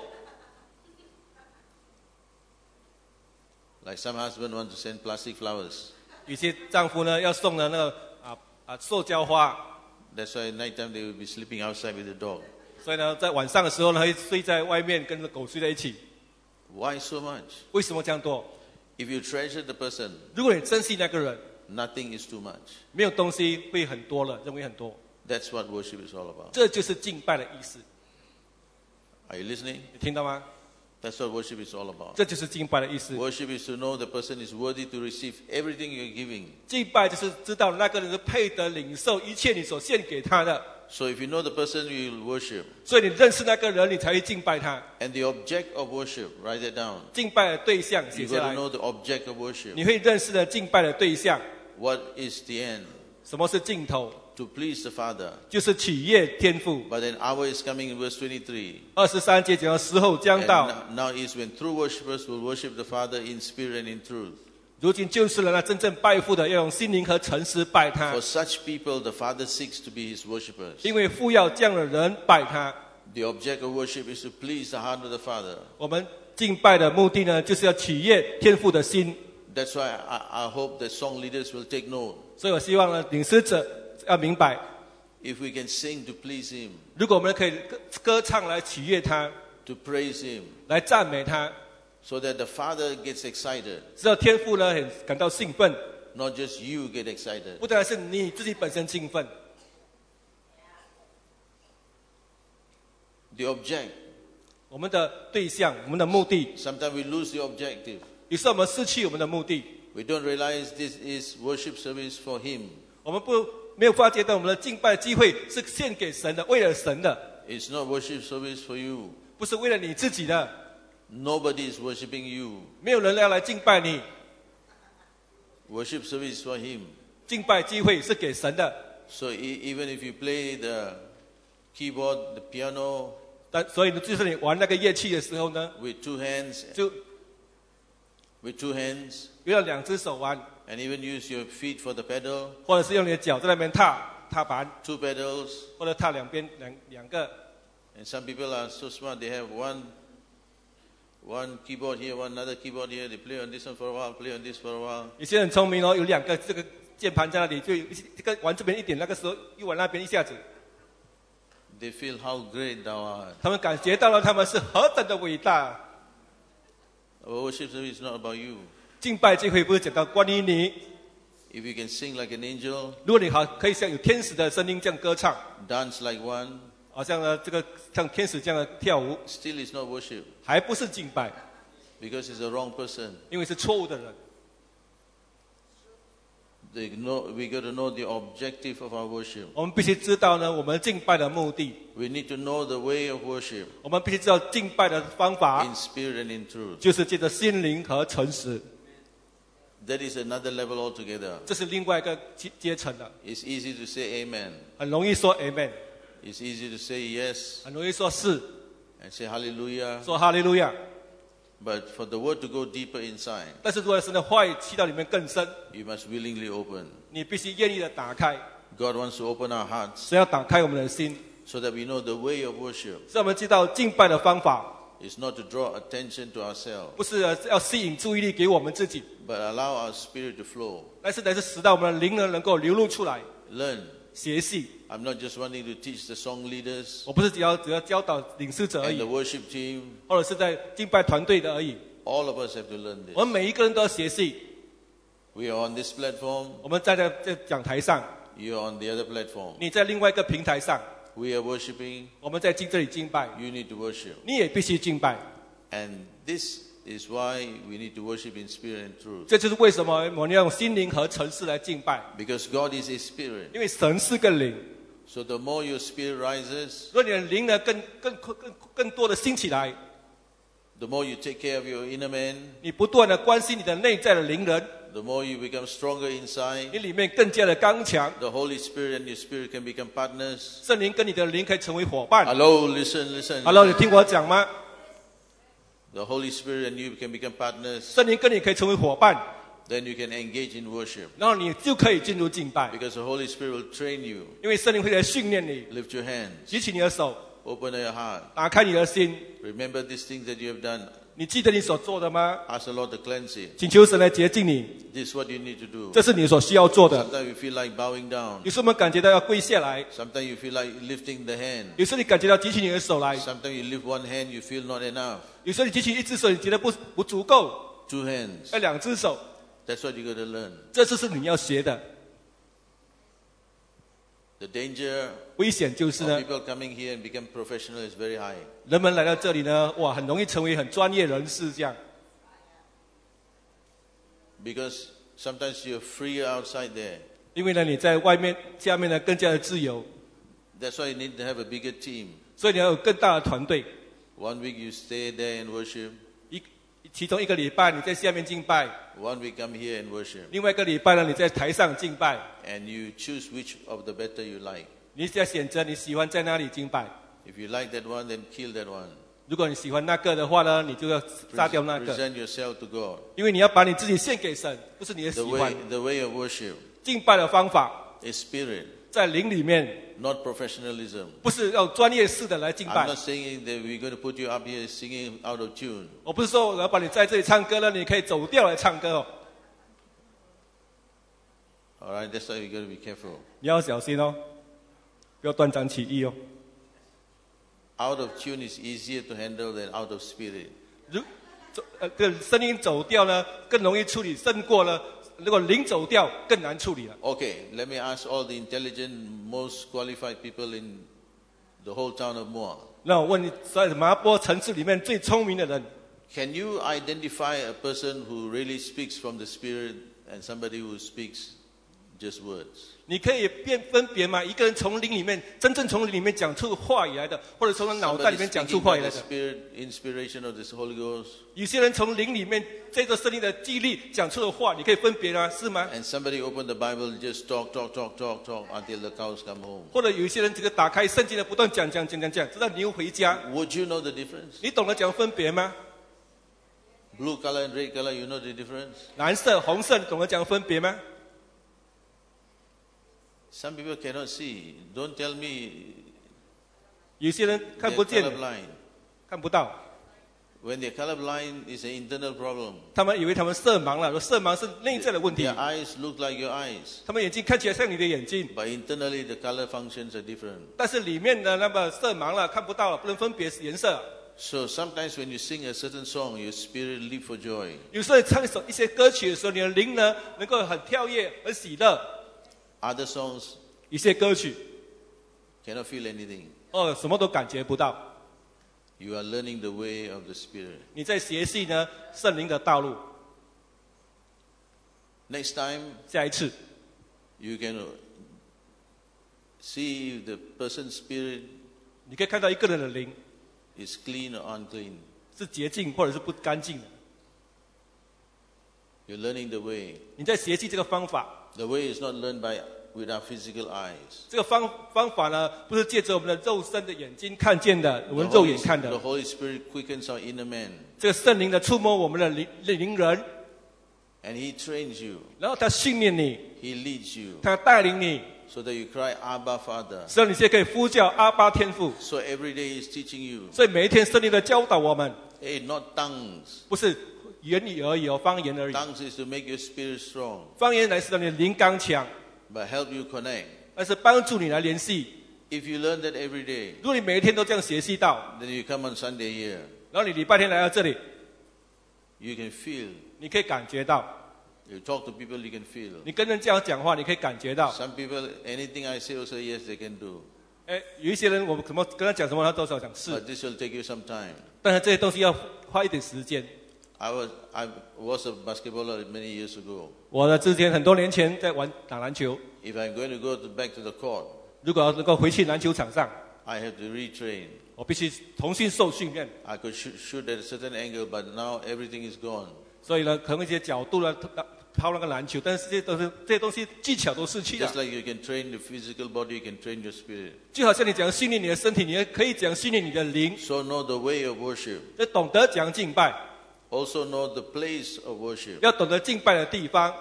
Like some husband want to send plastic flowers. 有些丈夫呢要送的那个啊啊塑胶花， That's why at night time they will be sleeping outside with the dog. 所以呢在晚上的时候呢会睡在外面，跟着狗睡在一起。 Why so much? 为什么这样多？ If you treasure the person, 如果你珍惜那个人， nothing is too much. 没有东西会很多了，认为很多， That's what worship is all about. 这就是敬拜的意思。 Are you listening? 你听到吗？ That's what worship is all about. 这就是敬拜的意思。 Worship is to know the person is worthy to receive everything you're giving. 敬拜就是知道那个人是配得领受一切你所献给他的， So if you know the person, you will worship. 所以你认识那个人，你才会敬拜他。 And the object of worship, write that down. 敬拜的对象写 You've 下 got 来 to，know the object of worship. 你会认识的敬拜的对象。 What is the end? 什么是尽头？ To please the Father. 就是取悦天父。 But an hour is coming in verse twenty-three. 二十三节讲到时候将 And 到， now, now is when true worshippers will worship the Father in spirit and in truth. 如今就是了那真正拜父的，要用心灵和诚实拜他 For，such people, the Father seeks to be his worshippers. 因为父要这样的人拜他。 The object of worship is to please the heart of the Father. 我们敬拜的目的呢，就是要取悦天父的心。 That's why I, I hope that song leaders will take note. 所以我希望呢，领诗者要明白， If we can sing to please him, 如果我们可以歌歌唱来取悦他， to praise him, 来赞美他， so that the Father gets excited, 使到天父呢很感到兴奋， not just you get excited. 不单是你自己本身兴奋。 The object. 我们的对象，我们的目的， Sometimes we lose the objective. 有时候我们失去我们的目的， We don't realize this is worship service for him. 我们不没有发觉到我们的敬拜机会是献给神的，为了神的， It's not worship service for you. 不是为了你自己的。 Nobody is worshiping you. 没有人要来敬拜你， Worship service is for him. 敬拜机会是给神的。 So e- even if you play the keyboard, the piano 但所以呢，就是你玩那个乐器的时候呢， with two hands, 就 with two hands, 用两只手玩， and even use your feet for the pedal, 或者是用你的脚在那边踏踏板， two pedals. 或者踏两边两两个。 And some people are so smart, they have one one keyboard here, one another keyboard here. They play on this one for a while, play on this for a while. 有些人聪明哦，有两个这个键盘在那里，就这个玩这边一点，那个时候又玩那边一下子。 They feel how great thou art. 他们感觉到了他们是何等的伟大。 Our worship service is not about you. 敬拜聚会不是讲到关于你， If you can sing like an angel, 如果你好可以像有天使的声音这样歌唱， dance like one, 好像呢这个像天使这样的跳舞， still is not worship 还不是敬拜， because it's a wrong person. 因为是错误的人。 They know, we got to know the objective of our worship. 我们必须知道呢，我们敬拜的目的， We need to know the way of worship 我们必须知道敬拜的方法， in spirit and in truth. 就是借着心灵和诚实， That is another level altogether. 这是另外一个阶阶层的。 It's easy to say amen. 很容易说 Amen， It's easy to say yes 很容易说是， and say hallelujah. 说哈利路亚。 But for the word to go deeper inside, 但是如果神的话语去到里面更深， you must willingly open. 你必须愿意的打开， God wants to open our hearts 神要打开我们的心， so that we know the way of worship 让我们知道敬拜的方法， is not to draw attention to ourselves, 不是要吸引注意力给我们自己， but allow our spirit to flow. 但是乃是使到我们的灵呢能够流露出来， Learn. 学习。 I'm not just wanting to teach the song leaders 我不是只要只要教导领诗者而 and the 已， worship team. 或者是在敬拜团队的而已。 All of us have to learn 我 this. 们每一个人都要学习。 We are on this platform. 我们站在这讲台上， You are on the other platform. 你在另外一个平台上， We are worshiping. 我们在敬这里敬拜， You need to worship. 你也必须敬拜。 And this is why we need to worship in spirit and truth. 这就是为什么我们要用心灵和诚实来敬拜， Because God is a spirit. 因为神是个灵。 So the more your spirit rises, 如果你的灵呢更更更更多的兴起来， the more you take care of your inner man, 你不断的关心你的内在的灵人， the more you become stronger 你 inside. 里面更加的刚强。 The Holy Spirit and your spirit can become partners. 圣灵跟你的灵可以成为伙伴。 Hello, listen, listen. Hello， 你听我讲吗？ The Holy Spirit and you can become partners. 圣灵跟你可以成为伙伴， Then you can engage in worship. 然后你就可以进入敬拜， Because the Holy Spirit will train you. 因为圣灵会来训练你。 Lift your hands. 举起你的手， Open your heart. 打开你的心。 Remember these things that you have done. 你记得你所做的吗？ Ask the Lord to cleanse it. 请求神来洁净你， This is what you need to do. 这是你所需要做的。 Sometimes you feel like bowing down. 有时我们感觉到要跪下来， Sometimes you feel like lifting the hand. 有时候你感觉到举起你的手来， Sometimes you lift one hand, you feel not enough. 有时候你举起一只手，你觉得不不足够， Two hands. 要两只手， That's what you got to learn. 这就是你要学的。 The danger 危险就是 of 呢， people coming here and become professional is very high. 人们来到这里呢，哇，很容易成为很专业人士这样。 Because sometimes you're free outside there. 因为呢，你在外面下面呢更加的自由， That's why you need to have a bigger team. 所以你要有更大的团队。 One week you stay there and worship. 一其中一个礼拜你在下面敬拜， One week come here and worship. 另外一个礼拜呢你在台上敬拜。 And you choose which of the better you like. 你在选择你喜欢在哪里敬拜。 If you like that one, then kill that one. 如果你喜欢那个的话呢，你就要杀掉那个， Present yourself to God. 因为你要把你自己献给神，不是你的喜 The 欢 way,。the way of worship 敬拜的方法 is spirit, 在灵里面， not professionalism. 不是要专业式的来敬 I'm 拜。 not saying that we're going to put you up here singing out of tune. 我不是说我要把你在这里唱歌了，你可以走调来唱歌哦。 All right, that's why we got to be careful. 你要小心哦，不要断章取义哦。 Out of tune is easier to handle than out of spirit. 如走呃，这个声音走调呢，更容易处理，胜过了如果灵走调更难处理了。 Okay, let me ask all the intelligent, most qualified people in the whole town of Moa. 那我问你，在麻波城市里面最聪明的人， Can you identify a person who really speaks from the spirit and somebody who speaks just words? 你可以辨分别吗？一个人从灵里面真正从灵里面讲出话语来的，或者从他脑袋 Somebody 里面讲 speaking 出话 by 语来 the 的。 spirit, inspiration of this Holy Ghost, 有些人从灵里面这个圣灵的激励讲出的话，你可以分别吗？是吗？ and somebody open the Bible and just talk, talk, talk, talk, talk until the cows come home. 或者有一些人这个打开圣经的不断讲讲讲讲讲，直到牛回家。 Would you know the difference? 你懂得讲分别吗？ Blue color and red color, you know the difference? 蓝色、红色，你懂得讲分别吗？ Some people cannot see. Don't tell me 有些人看不 they're 见， colorblind. 看不到， When they're colorblind, it's an internal problem. 他们以为他们色盲了，说色盲是内在的问题 Their。eyes look like your eyes, 他们眼睛看起来像你的眼睛， but internally the color functions are different. 但是里面的那么色盲了，看不到了，不能分别颜色。 So sometimes when you sing a certain song, your spirit leap for joy. 有时候唱一首一些歌曲的时候，你的灵呢能够很跳跃、很喜乐。 Other songs 一些歌曲 cannot feel anything. 哦，什么都感觉不到。 You are learning the way of the Spirit. 你在学习呢圣灵的道路。 Next time, 下一次， you can see if the person's spirit 你可以看到一个人的灵 is clean or unclean. 是洁净或者是不干净的。 You're learning the way. 你在学习这个方法， The way is not learned by with our physical eyes. 这个方方法呢，不是借着我们的肉身的眼睛看见的，我 The 们肉 Holy, 眼看 the 的。 Holy Spirit quickens our inner man, 这个圣灵的触摸我们的灵灵人， and He trains you. 然后他训练你， He leads you, 他带领你， so that you cry, Abba, Father. 使你现在可以呼叫阿爸天父。 So every day He's teaching you. 所以每一天圣灵的教导我们， Hey, not tongues. 不是言语而已哦，方言而已。 Tongues is to make your spirit strong, 方言来使到你的灵刚强， but help you connect. 而是帮助你来联系。 If you learn that every day, 如果你每一天都这样学习到， then you come on Sunday here, 然后你礼拜天来到这里， you can feel. 你可以感觉到， You talk to people, you can feel. 你跟人这样讲话，你可以感觉到。 Some people, anything I say also, yes, they can do. 哎，有一些人我们怎么跟他讲什么，他都想讲是， But this will take you some time. 但是这些东西要花一点时间。 I was, I was a basketballer many years ago. 我呢之前很多年前在玩打篮球， If I'm going to go to, back to the court, 如果要能够回去篮球场上， I have to retrain. 我必须重新受训练。 I could shoot, shoot at a certain angle, but now everything is gone. 所以呢，可能一些角度呢抛那个篮球，但是这些都是这些东西技巧都失去了 Just。like you can train the physical body, you can train your spirit. 就好像你怎样训练你的身体，你也可以怎样训练你的灵， So know the way of worship. 要懂得怎样敬拜， Also know the place of worship. 要懂得敬拜的地方，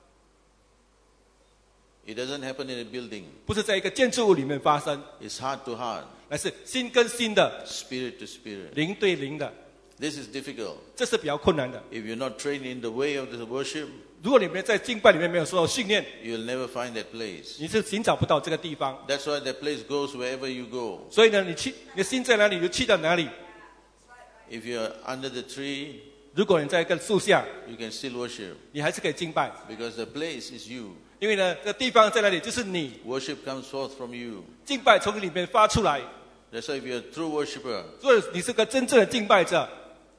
It doesn't happen in a building. 不是在一个建筑物里面发生， It's heart to heart, 而是心跟心的， spirit to spirit. 灵对灵的， This is difficult. 这是比较困难的。 If you're not trained in the way of the worship, 如果你们在敬拜里面没有受到训练， you'll never find that place. 你是寻找不到这个地方。 That's why that place goes wherever you go. 所以呢，你去你的心在哪里，你就去到哪里。 If you're under the tree, 如果你在一个树下， you can still worship 你还是可以敬拜， because the place is you. 因为呢，这个地方在哪里就是你， Worship comes forth from you. 敬拜从里面发出来。 That's why if you're a true worshiper, 如果你是个真正的敬拜者，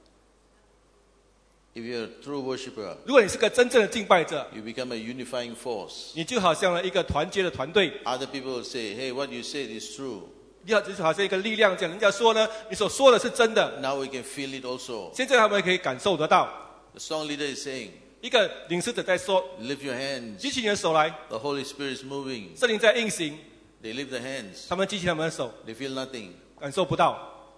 if you're a true worshiper, 如果你是个真正的敬拜者， you become a unifying force. 你就好像了一个团结的团队， Other people will say, hey, what you said is true. 你好，就是好像一个力量这样。人家说呢，你所说的是真的。 Now we can feel it also. 现在他们可以感受得到， The song leader is saying, 一个领诗者在说： lift your hands. 举起你的手来， The Holy Spirit is moving. 圣灵在运行。 They lift their hands. 他们举起他们的手， They feel nothing. 感受不到。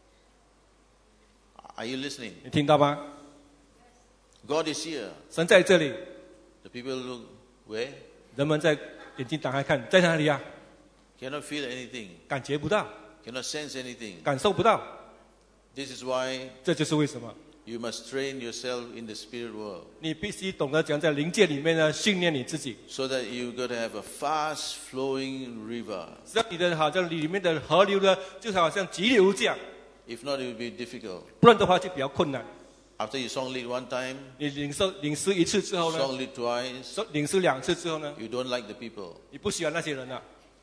Are you listening? 你听到吗？ God is here. 神在这里， The people look, where? 人们在眼睛打开看，在哪里啊？ Cannot feel anything. 感觉不到， Cannot sense anything. 感受不到。 This is why 这就是为什么 you must train yourself in the spirit world 你必须懂得讲在灵界里面呢训练你自己， so that you're going to have a fast flowing river. 让你的好像里面的河流呢，就好像急流这样， If not, it will be difficult. 不然的话就比较困难。 After you song lead one time, 你领受领诗一次之后呢， song lead twice, 领诗两次之后呢， you don't like the people. 你不喜欢那些人了。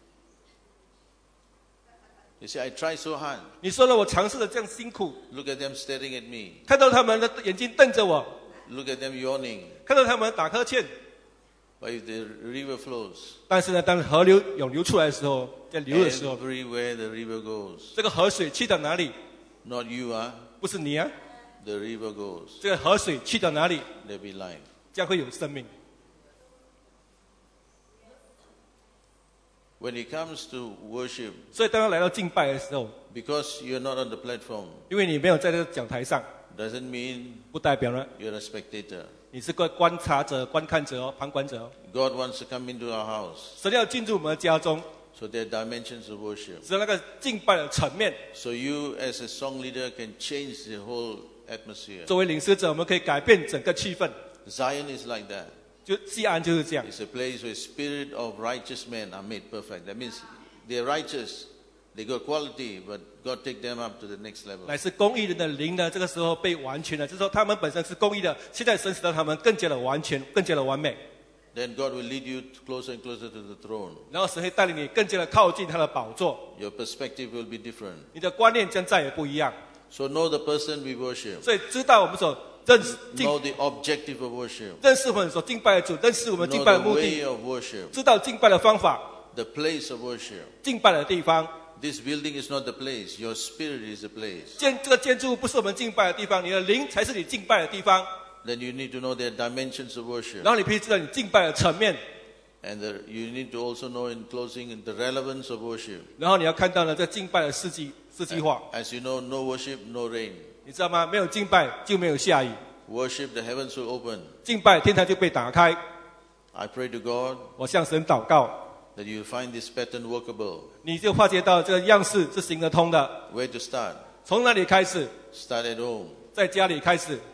You say, I try so hard. 你说了，我尝试的这样辛苦， Look at them staring at me. 看到他们的眼睛瞪着我， Look at them yawning. 看到他们打呵欠。 But if the river flows, 但是呢，当河流涌流出来的时候，在流的时候， everywhere the river goes, 这个河水去到哪里？ not you, ah, 不是你啊， the river goes. 这个河水去到哪里， There be life. 将会有生命。 When it comes to worship, 所以当他来到敬拜的时候， because you're not on the platform, 因为你没有在这个讲台上， doesn't mean 不代表呢 you're a spectator. 你是个观察者、观看者哦、旁观者哦。 God wants to come into our house. 神要进入我们的家中， So there are dimensions of worship. 是那个敬拜的层面。 So you as a song leader can change the whole atmosphere. 作为领诗者，我们可以改变整个气氛。 Zion is like that. 就西安就是这样， It's a place where spirit of righteous men are made perfect. That means they're righteous, they got quality, but God take them up to the next level. 乃是公义人的灵呢，这个时候被完全了，就是说他们本身是公义的，现在神使到他们更加的完全，更加的完美。 Then God will lead you closer and closer to the throne. 然后神会带领你更加的靠近他的宝座， Your perspective will be different. 你的观念将再也不一样。 So know the person we worship. 所以知道我们所认识敬 Know the objective of worship. 认识我们所敬拜的主，认识我们敬 Know 拜的 the 目 way 的， of worship. 知道敬拜的方法， The place of worship. 敬拜的地方。 This building is not the place. Your spirit is the place. 建这个建筑物不是我们敬拜的地方，你的灵才是你敬拜的地方。 Then you need to know the dimensions of worship. 然后你必须知道你敬拜的层面， And the, you need to also know in closing the relevance of worship. 然后你要看到呢这敬拜的四季四季化。 As you know, no worship, no rain. 你知道吗？没有敬拜就没有下雨， Worship, the heavens will open. 敬拜天堂就被打开。 I pray to God 我向神祷告， that you find this pattern workable. 你就发觉到这个样式是行得通的。 Where to start? 从哪里开始？ Start at home. 在家里开始，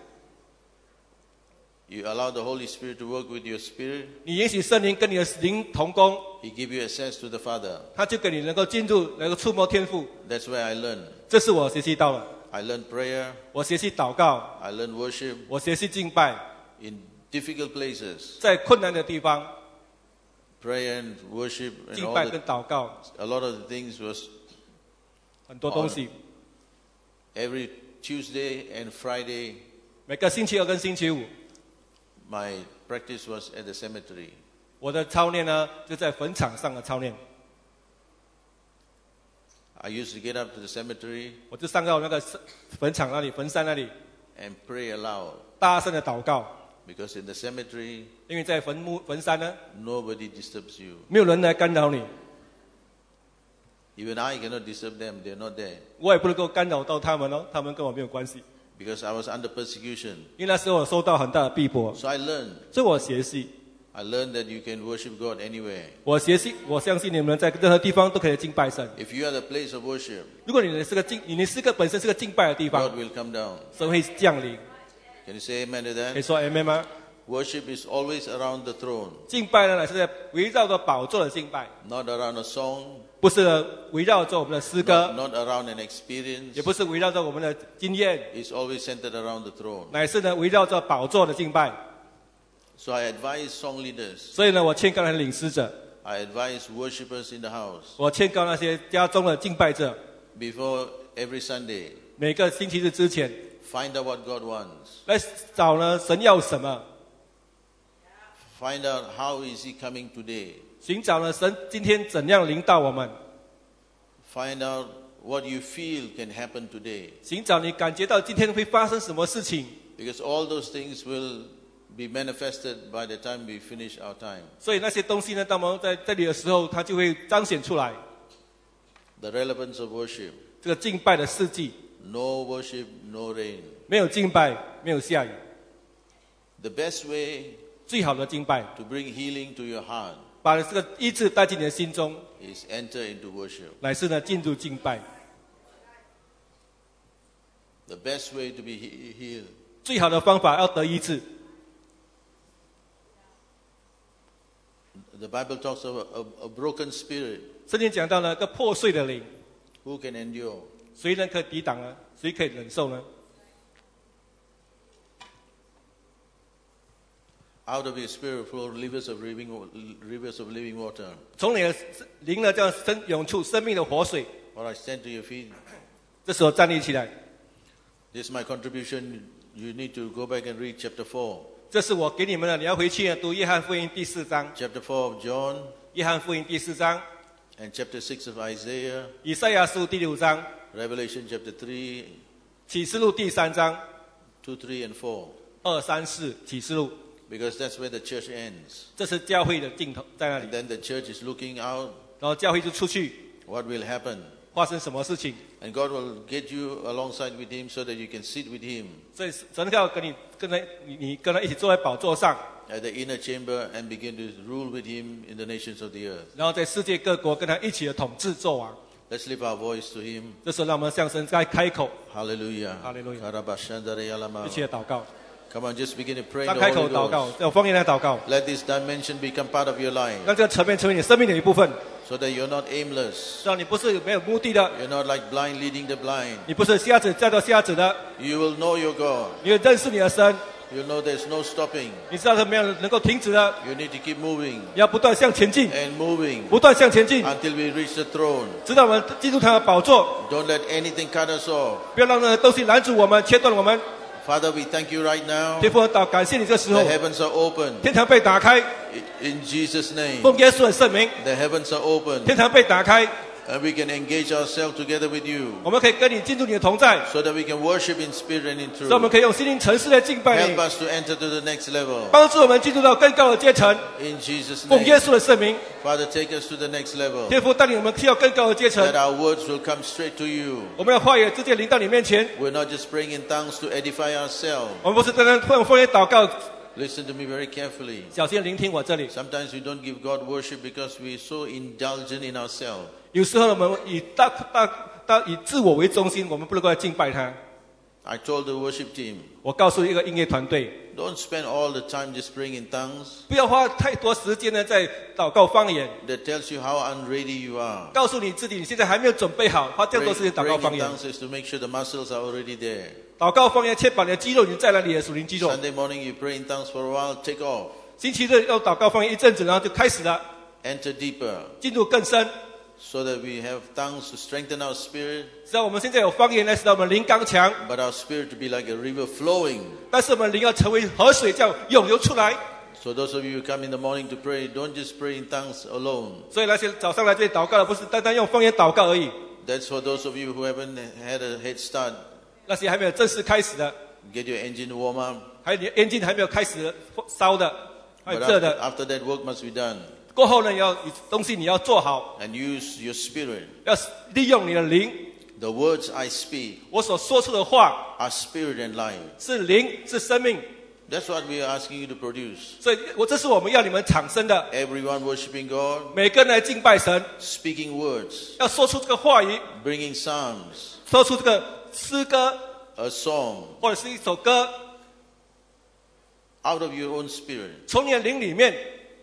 You allow the Holy Spirit to work with your spirit. 你允许圣灵跟你的灵同工， He give you access to the Father. 他就给你能够进入，能够触摸天赋。 That's where I learn. 这是我学习到了， I learn prayer. 我学习祷告， I learn worship 我学习敬拜， in difficult places. 在困难的地方， Prayer and worship and 敬 all 拜 the, 跟祷告， a lot of the things was 很多东西。 every Tuesday and Friday. 每个星期二跟星期五， My practice was at the cemetery. 我的操练呢就在坟场上的操练。 I used to get up to the cemetery 我就上到那个坟场那里、坟山那里， and pray aloud. 大声的祷告， Because in the cemetery, 因为在坟墓、坟山呢， nobody disturbs you. 没有人来干扰你， Even I cannot disturb them. They're not there. 我也不能够干扰到他们哦，他们跟我没有关系。 Because I was under persecution. 因为那时候我受到很大的逼迫， So I learned. 所以我学习， I learned that you can worship God anywhere. 我学习，我相信你们在任何地方都可以敬拜神。 If you are the place of worship, 如果你是个敬，你是个本身是个敬拜的地方 God，will come down. 神会降临。 Can you say amen to 可以 that? 说 Amen 吗？ Worship is always around the throne, 敬拜呢，乃是在围绕着宝座的敬拜， not around a song, 不是围绕着我们的诗歌 not, not around an experience. 也不是围绕着我们的经验， It's always centered around the throne. 乃是呢围绕着宝座的敬拜。 So I advise song leaders, 所以呢，我劝告那些领诗者， I advise worshippers in the house, 我劝告那些家中的敬拜者， before every Sunday, 每个星期日之前 find out what God wants. 来找呢神要什么， Find out how is He coming today. 寻找呢神今天怎样领导我们， Find out what you feel can happen today. 寻找你感觉到今天会发生什么事情。 Because all those things will be manifested by the time we finish our time. 所以那些东西呢，当我们在这里的时候，它就会彰显出来。 The relevance of worship. 这个敬拜的事迹， No worship, no rain. 没有敬拜，没有下雨。 The best way 最好的敬拜， to bring healing to your heart 把这个医治带进你的心中， is enter into worship. 乃是呢进入敬拜。 The best way to be he- healed 最好的方法要得医治。 The Bible talks of a, a, a broken spirit. 圣经讲到呢，个破碎的灵， Who can endure? 谁能可以抵挡呢？谁可以忍受呢？ Out of your spirit flow rivers of living, rivers of living water. 从你的灵呢，这样生涌出生命的活水。 All right, stand to your feet. 这时候站立起来， This is my contribution. You need to go back and read chapter four. 这是我给你们的，你要回去呢读约翰福音第四章， Chapter four of John 约翰福音第四章， and chapter six of Isaiah. 以赛亚书第六章， Revelation chapter three, 启示录第三章， two, three, and four. 二三四启示录， Because that's where the church ends. 这是教会的尽头在那里 And，then the church is looking out. 然后教会就出去， What will happen? 发生什么事情。 And God will get you alongside with him so that you can sit with him 所以神要跟你跟他你你跟他一起坐在宝座上， at the inner chamber and begin to rule with him in the nations of the earth. 然后在世界各国跟他一起的统治作王。 Let's lift our voice to him. 这时候让我们向神再开口， Hallelujah. Hallelujah. Karabashandarayalama. 一起来祷告， Come on, just begin to pray in 张 the 开口 Holy 祷告， Ghost. 用方言来祷告， Let this dimension become part of your life 让这个层面成为你生命的一部分， so that you're not aimless. 让你不是没有目的的， You're not like blind leading the blind. 你不是瞎子带着瞎子的， You will know your God. 你认识你的神， You know there's no stopping. 你知道是没有能够停止的， You need to keep moving 你要不断向前进， and moving 不断向前进， until we reach the throne. 直到我们进入他的宝座， Don't let anything cut us off. 不要让任何东西拦阻我们、切断我们。 Father, we thank you right now. 天父祷，感谢你这时 The 候， heavens are open. 天堂被打开， In Jesus' name. 奉耶稣的圣名， The heavens are open. 天堂被打开， And we can engage ourselves together with you 我们可以跟你进入你的同在， so that we can worship in spirit and in 所以我们 truth. 可以用心灵诚实的敬拜 Help 你， us to enter to the next level. 帮助我们进入到更高的阶层。 In Jesus' 奉耶 name. 稣的圣名， Father, take us to the next level. 天父带领我们跳更高的阶层 That，our words will come straight to you. 我们的话语直接临到你面前。 We're not just praying in tongues to edify ourselves. 我们不是单单用方言祷告， Listen to me very carefully. 小心聆听我这里。 Sometimes we don't give God worship because we're so indulgent in ourselves. 有时候我们以大大大以自我为中心，我们不能够来敬拜他。 I told the worship team, 我告诉一个音乐团队， don't spend all the time just praying in tongues. 不要花太多时间呢在祷告方言， That tells you how unready you are. 告诉你自己你现在还没有准备好，花这么多时间祷告 Praying 方 in 言。 tongues is to make sure the muscles are already there. 祷告方言确保你的肌肉已经在那里的属灵肌肉。 Sunday morning you pray in tongues for a while, take off. 星期日要祷告方言一阵子，然后就开始了， Enter deeper 进入更深。 so that we have tongues to strengthen our spirit, 只要我们现在有方言来使到我们灵刚强， but our spirit to be like a river flowing. 但是我们灵要成为河水，这样涌流出来。 So those of you who come in the morning to pray, don't just pray in tongues alone. 所以那些早上来这里祷告的，不是单单用方言祷告而已。 That's for those of you who haven't had a head start. 那些还没有正式开始的， Get your engine warm up. 还有你烟劲还没有开始烧的，还有 But 热 after, 的， after that work must be done. 过后呢，要东西你要做好， And use your spirit. 要利用你的灵。 The words I speak 我所说出的话 are spirit and life. 是灵，是生命。 That's what we are asking you to produce. 所以我这是我们要你们产生的， Everyone worshiping God, 每个人来敬拜神， speaking words, 要说出这个话语， bringing psalms, 说出这个诗歌 a song 或者是一首歌， out of your own spirit. 从你的灵里面，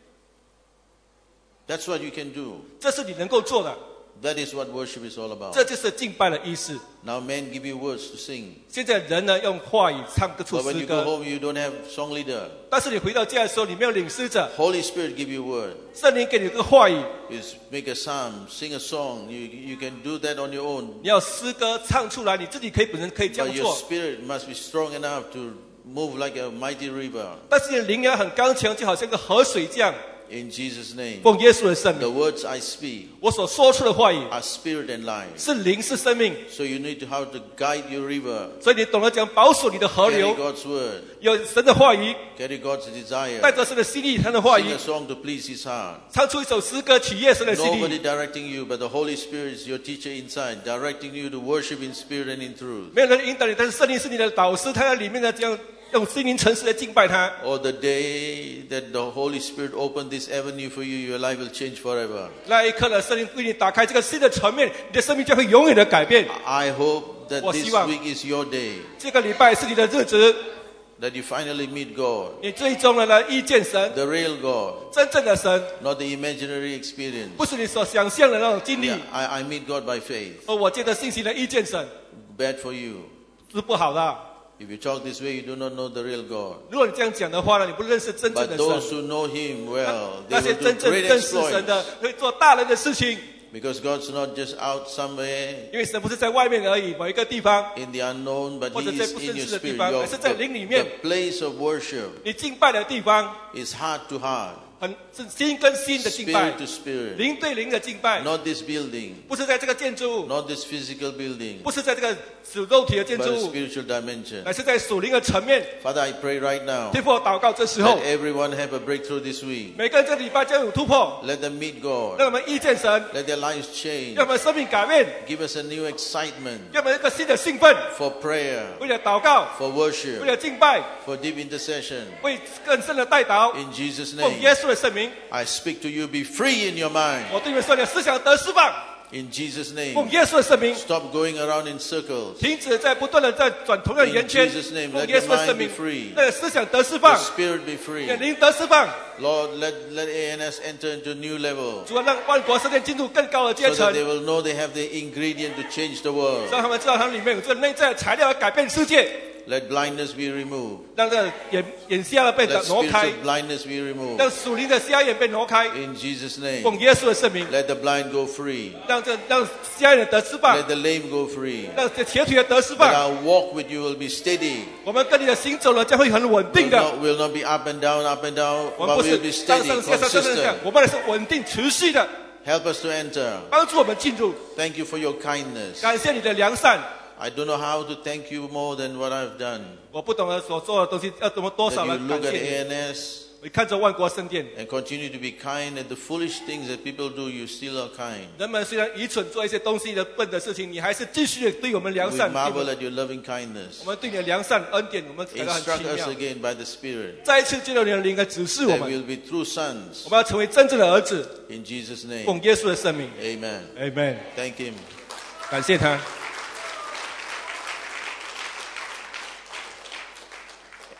That's what you can do. 这是你能够做的， That is what worship is all about. 这就是敬拜的意思。 Now men give you words to sing. 现在人呢用话语唱得出 But when 诗 you go 歌， home, you don't have song leader. 但是你回到家的时候，你没有领诗者， Holy Spirit give you word. 圣灵给你这个话语， You make a psalm, sing a song. You, you can do that on your own. 你要诗歌唱出来，你自己可以本身可以这 But 样 your 做， spirit must be strong enough to move like a mighty river. 但是你的灵要很刚强，就好像个河水这样。 In Jesus' name. 奉耶稣的圣 The 名， words I speak 我所说出的话语 are spirit and life. 是灵，是生命， So you need to how to guide your river. 所以你懂得讲保守你的河 Carry 流， God's word. 有神的话语， Carry God's desire. 带着神的心意，神的话 Sing 语 a，song to please His heart. 唱出一首诗歌，取悦神的心 Nobody 意。 directing you, but the Holy Spirit is your teacher inside, directing you to worship in spirit and in truth. 没有人引导你，但是圣灵是你的导师，他在里面呢，这样用心灵诚实的敬拜他。 Or the day that the Holy Spirit opened this avenue for you, your life will change forever. 那一刻呢，圣灵为你打开这个新的层面，你的生命将会永远的改变。 I hope that 我 this 希望 week is your day, 这个礼拜是你的日子， that you finally meet God, 你最终的来遇见神， the real God, 真正的神， not the imaginary experience. 不是你所想象的那种经历。 Yeah, I, I meet God by faith. 而我借着信心来遇见神， Bad for you. 是不好的。 If you talk this way, you do not know the real God. 如果你这样讲的话呢，你不认识真正 But 的 those 神。 who know Him well, 那 they 些 will do 真正 great 认识神的 exploits. 会做大人的事情， Because God's not just out somewhere 因为神不是在外面而已，某一个地方， in the unknown, but 或者 He 在 is 不 in 认 your 识的地 spirit. 方， Your, 而是在 the, 灵里面。 the place of worship 你敬拜的地方 is heart to heart. 很是心跟心的敬拜 spirit，to spirit. 灵对灵的敬拜， Not this building, 不是在这个建筑物， not this physical building, 不是在这个属肉体的建 but 筑 a 物， spiritual dimension. 乃是在属灵的层面。 Father, I pray right now, 天父，我祷告这时候 let，everyone have a breakthrough this week. 每个人这礼拜将有突破， Let them meet 让 God. 我们遇见神， Let their lives change. 让我们生命改变， Give us a new excitement 让我们一个新的兴奋， for prayer, 为了祷告， for 为 worship, 了敬拜， for deep intercession. 为更深的代祷。 In Jesus' 奉耶 name, 稣的圣名， I speak to you, be free in your mind. 我对你们说，你的思想得释放。 In Jesus' 奉 name, 耶稣的圣名， stop going around in circles. 停止在不断的在转同样的圆圈。 In Jesus' name, 奉 let 耶 your 稣的圣 mind 名 be free. 让思想得释 The 放， spirit be 让 free. 灵得释放。 Lord, let, let A N S enter into a new level 主要让万国圣殿进入更高的阶 so 层 that，they will know they have the ingredient to change the world. 让他们知道他们里面有这个内在的材料来改变世界， Let blindness be removed. 让这个眼眼瞎的被 Let 挪开， spiritual blindness be removed. 让属灵的瞎眼被挪开。 In Jesus' 奉 name, 耶稣的圣名， let the blind go free. 让这让瞎眼得释放 Let，the lame go free. 让这瘸腿的得释 That 放。 our walk with you will be steady. 我们跟你的行走呢，将会很稳 Will 定的。 not, will not be up and down, up and down, 我们 but 不 we 是 will be 上 steady, 上下下上上下， consistent. 我们是稳定持续的， Help us to enter. 帮助我们进入。 Thank you for your kindness. 感谢你的良善， I don't know how to thank you more than what I've done. 我不懂得所做的东西要怎么多 That 少 you 来 look 感 at 谢你。 A N S 你看着万国圣殿， and continue to be kind, and the foolish things that people do, you still are kind. 人们虽然愚蠢做一些东西的笨的事情，你还是继续的对我们良 We 善。对我 marvel 们 at your loving kindness. 我们对你的良善恩典，我们感到很 Instruct 奇 us 妙。 again by the Spirit 再一次借着你的灵来指示我 that 们， we'll be true sons. 我们要成为真正的儿子。 In Jesus' name, 奉耶稣的圣名 amen. ，Amen。 Thank Him. 感谢他。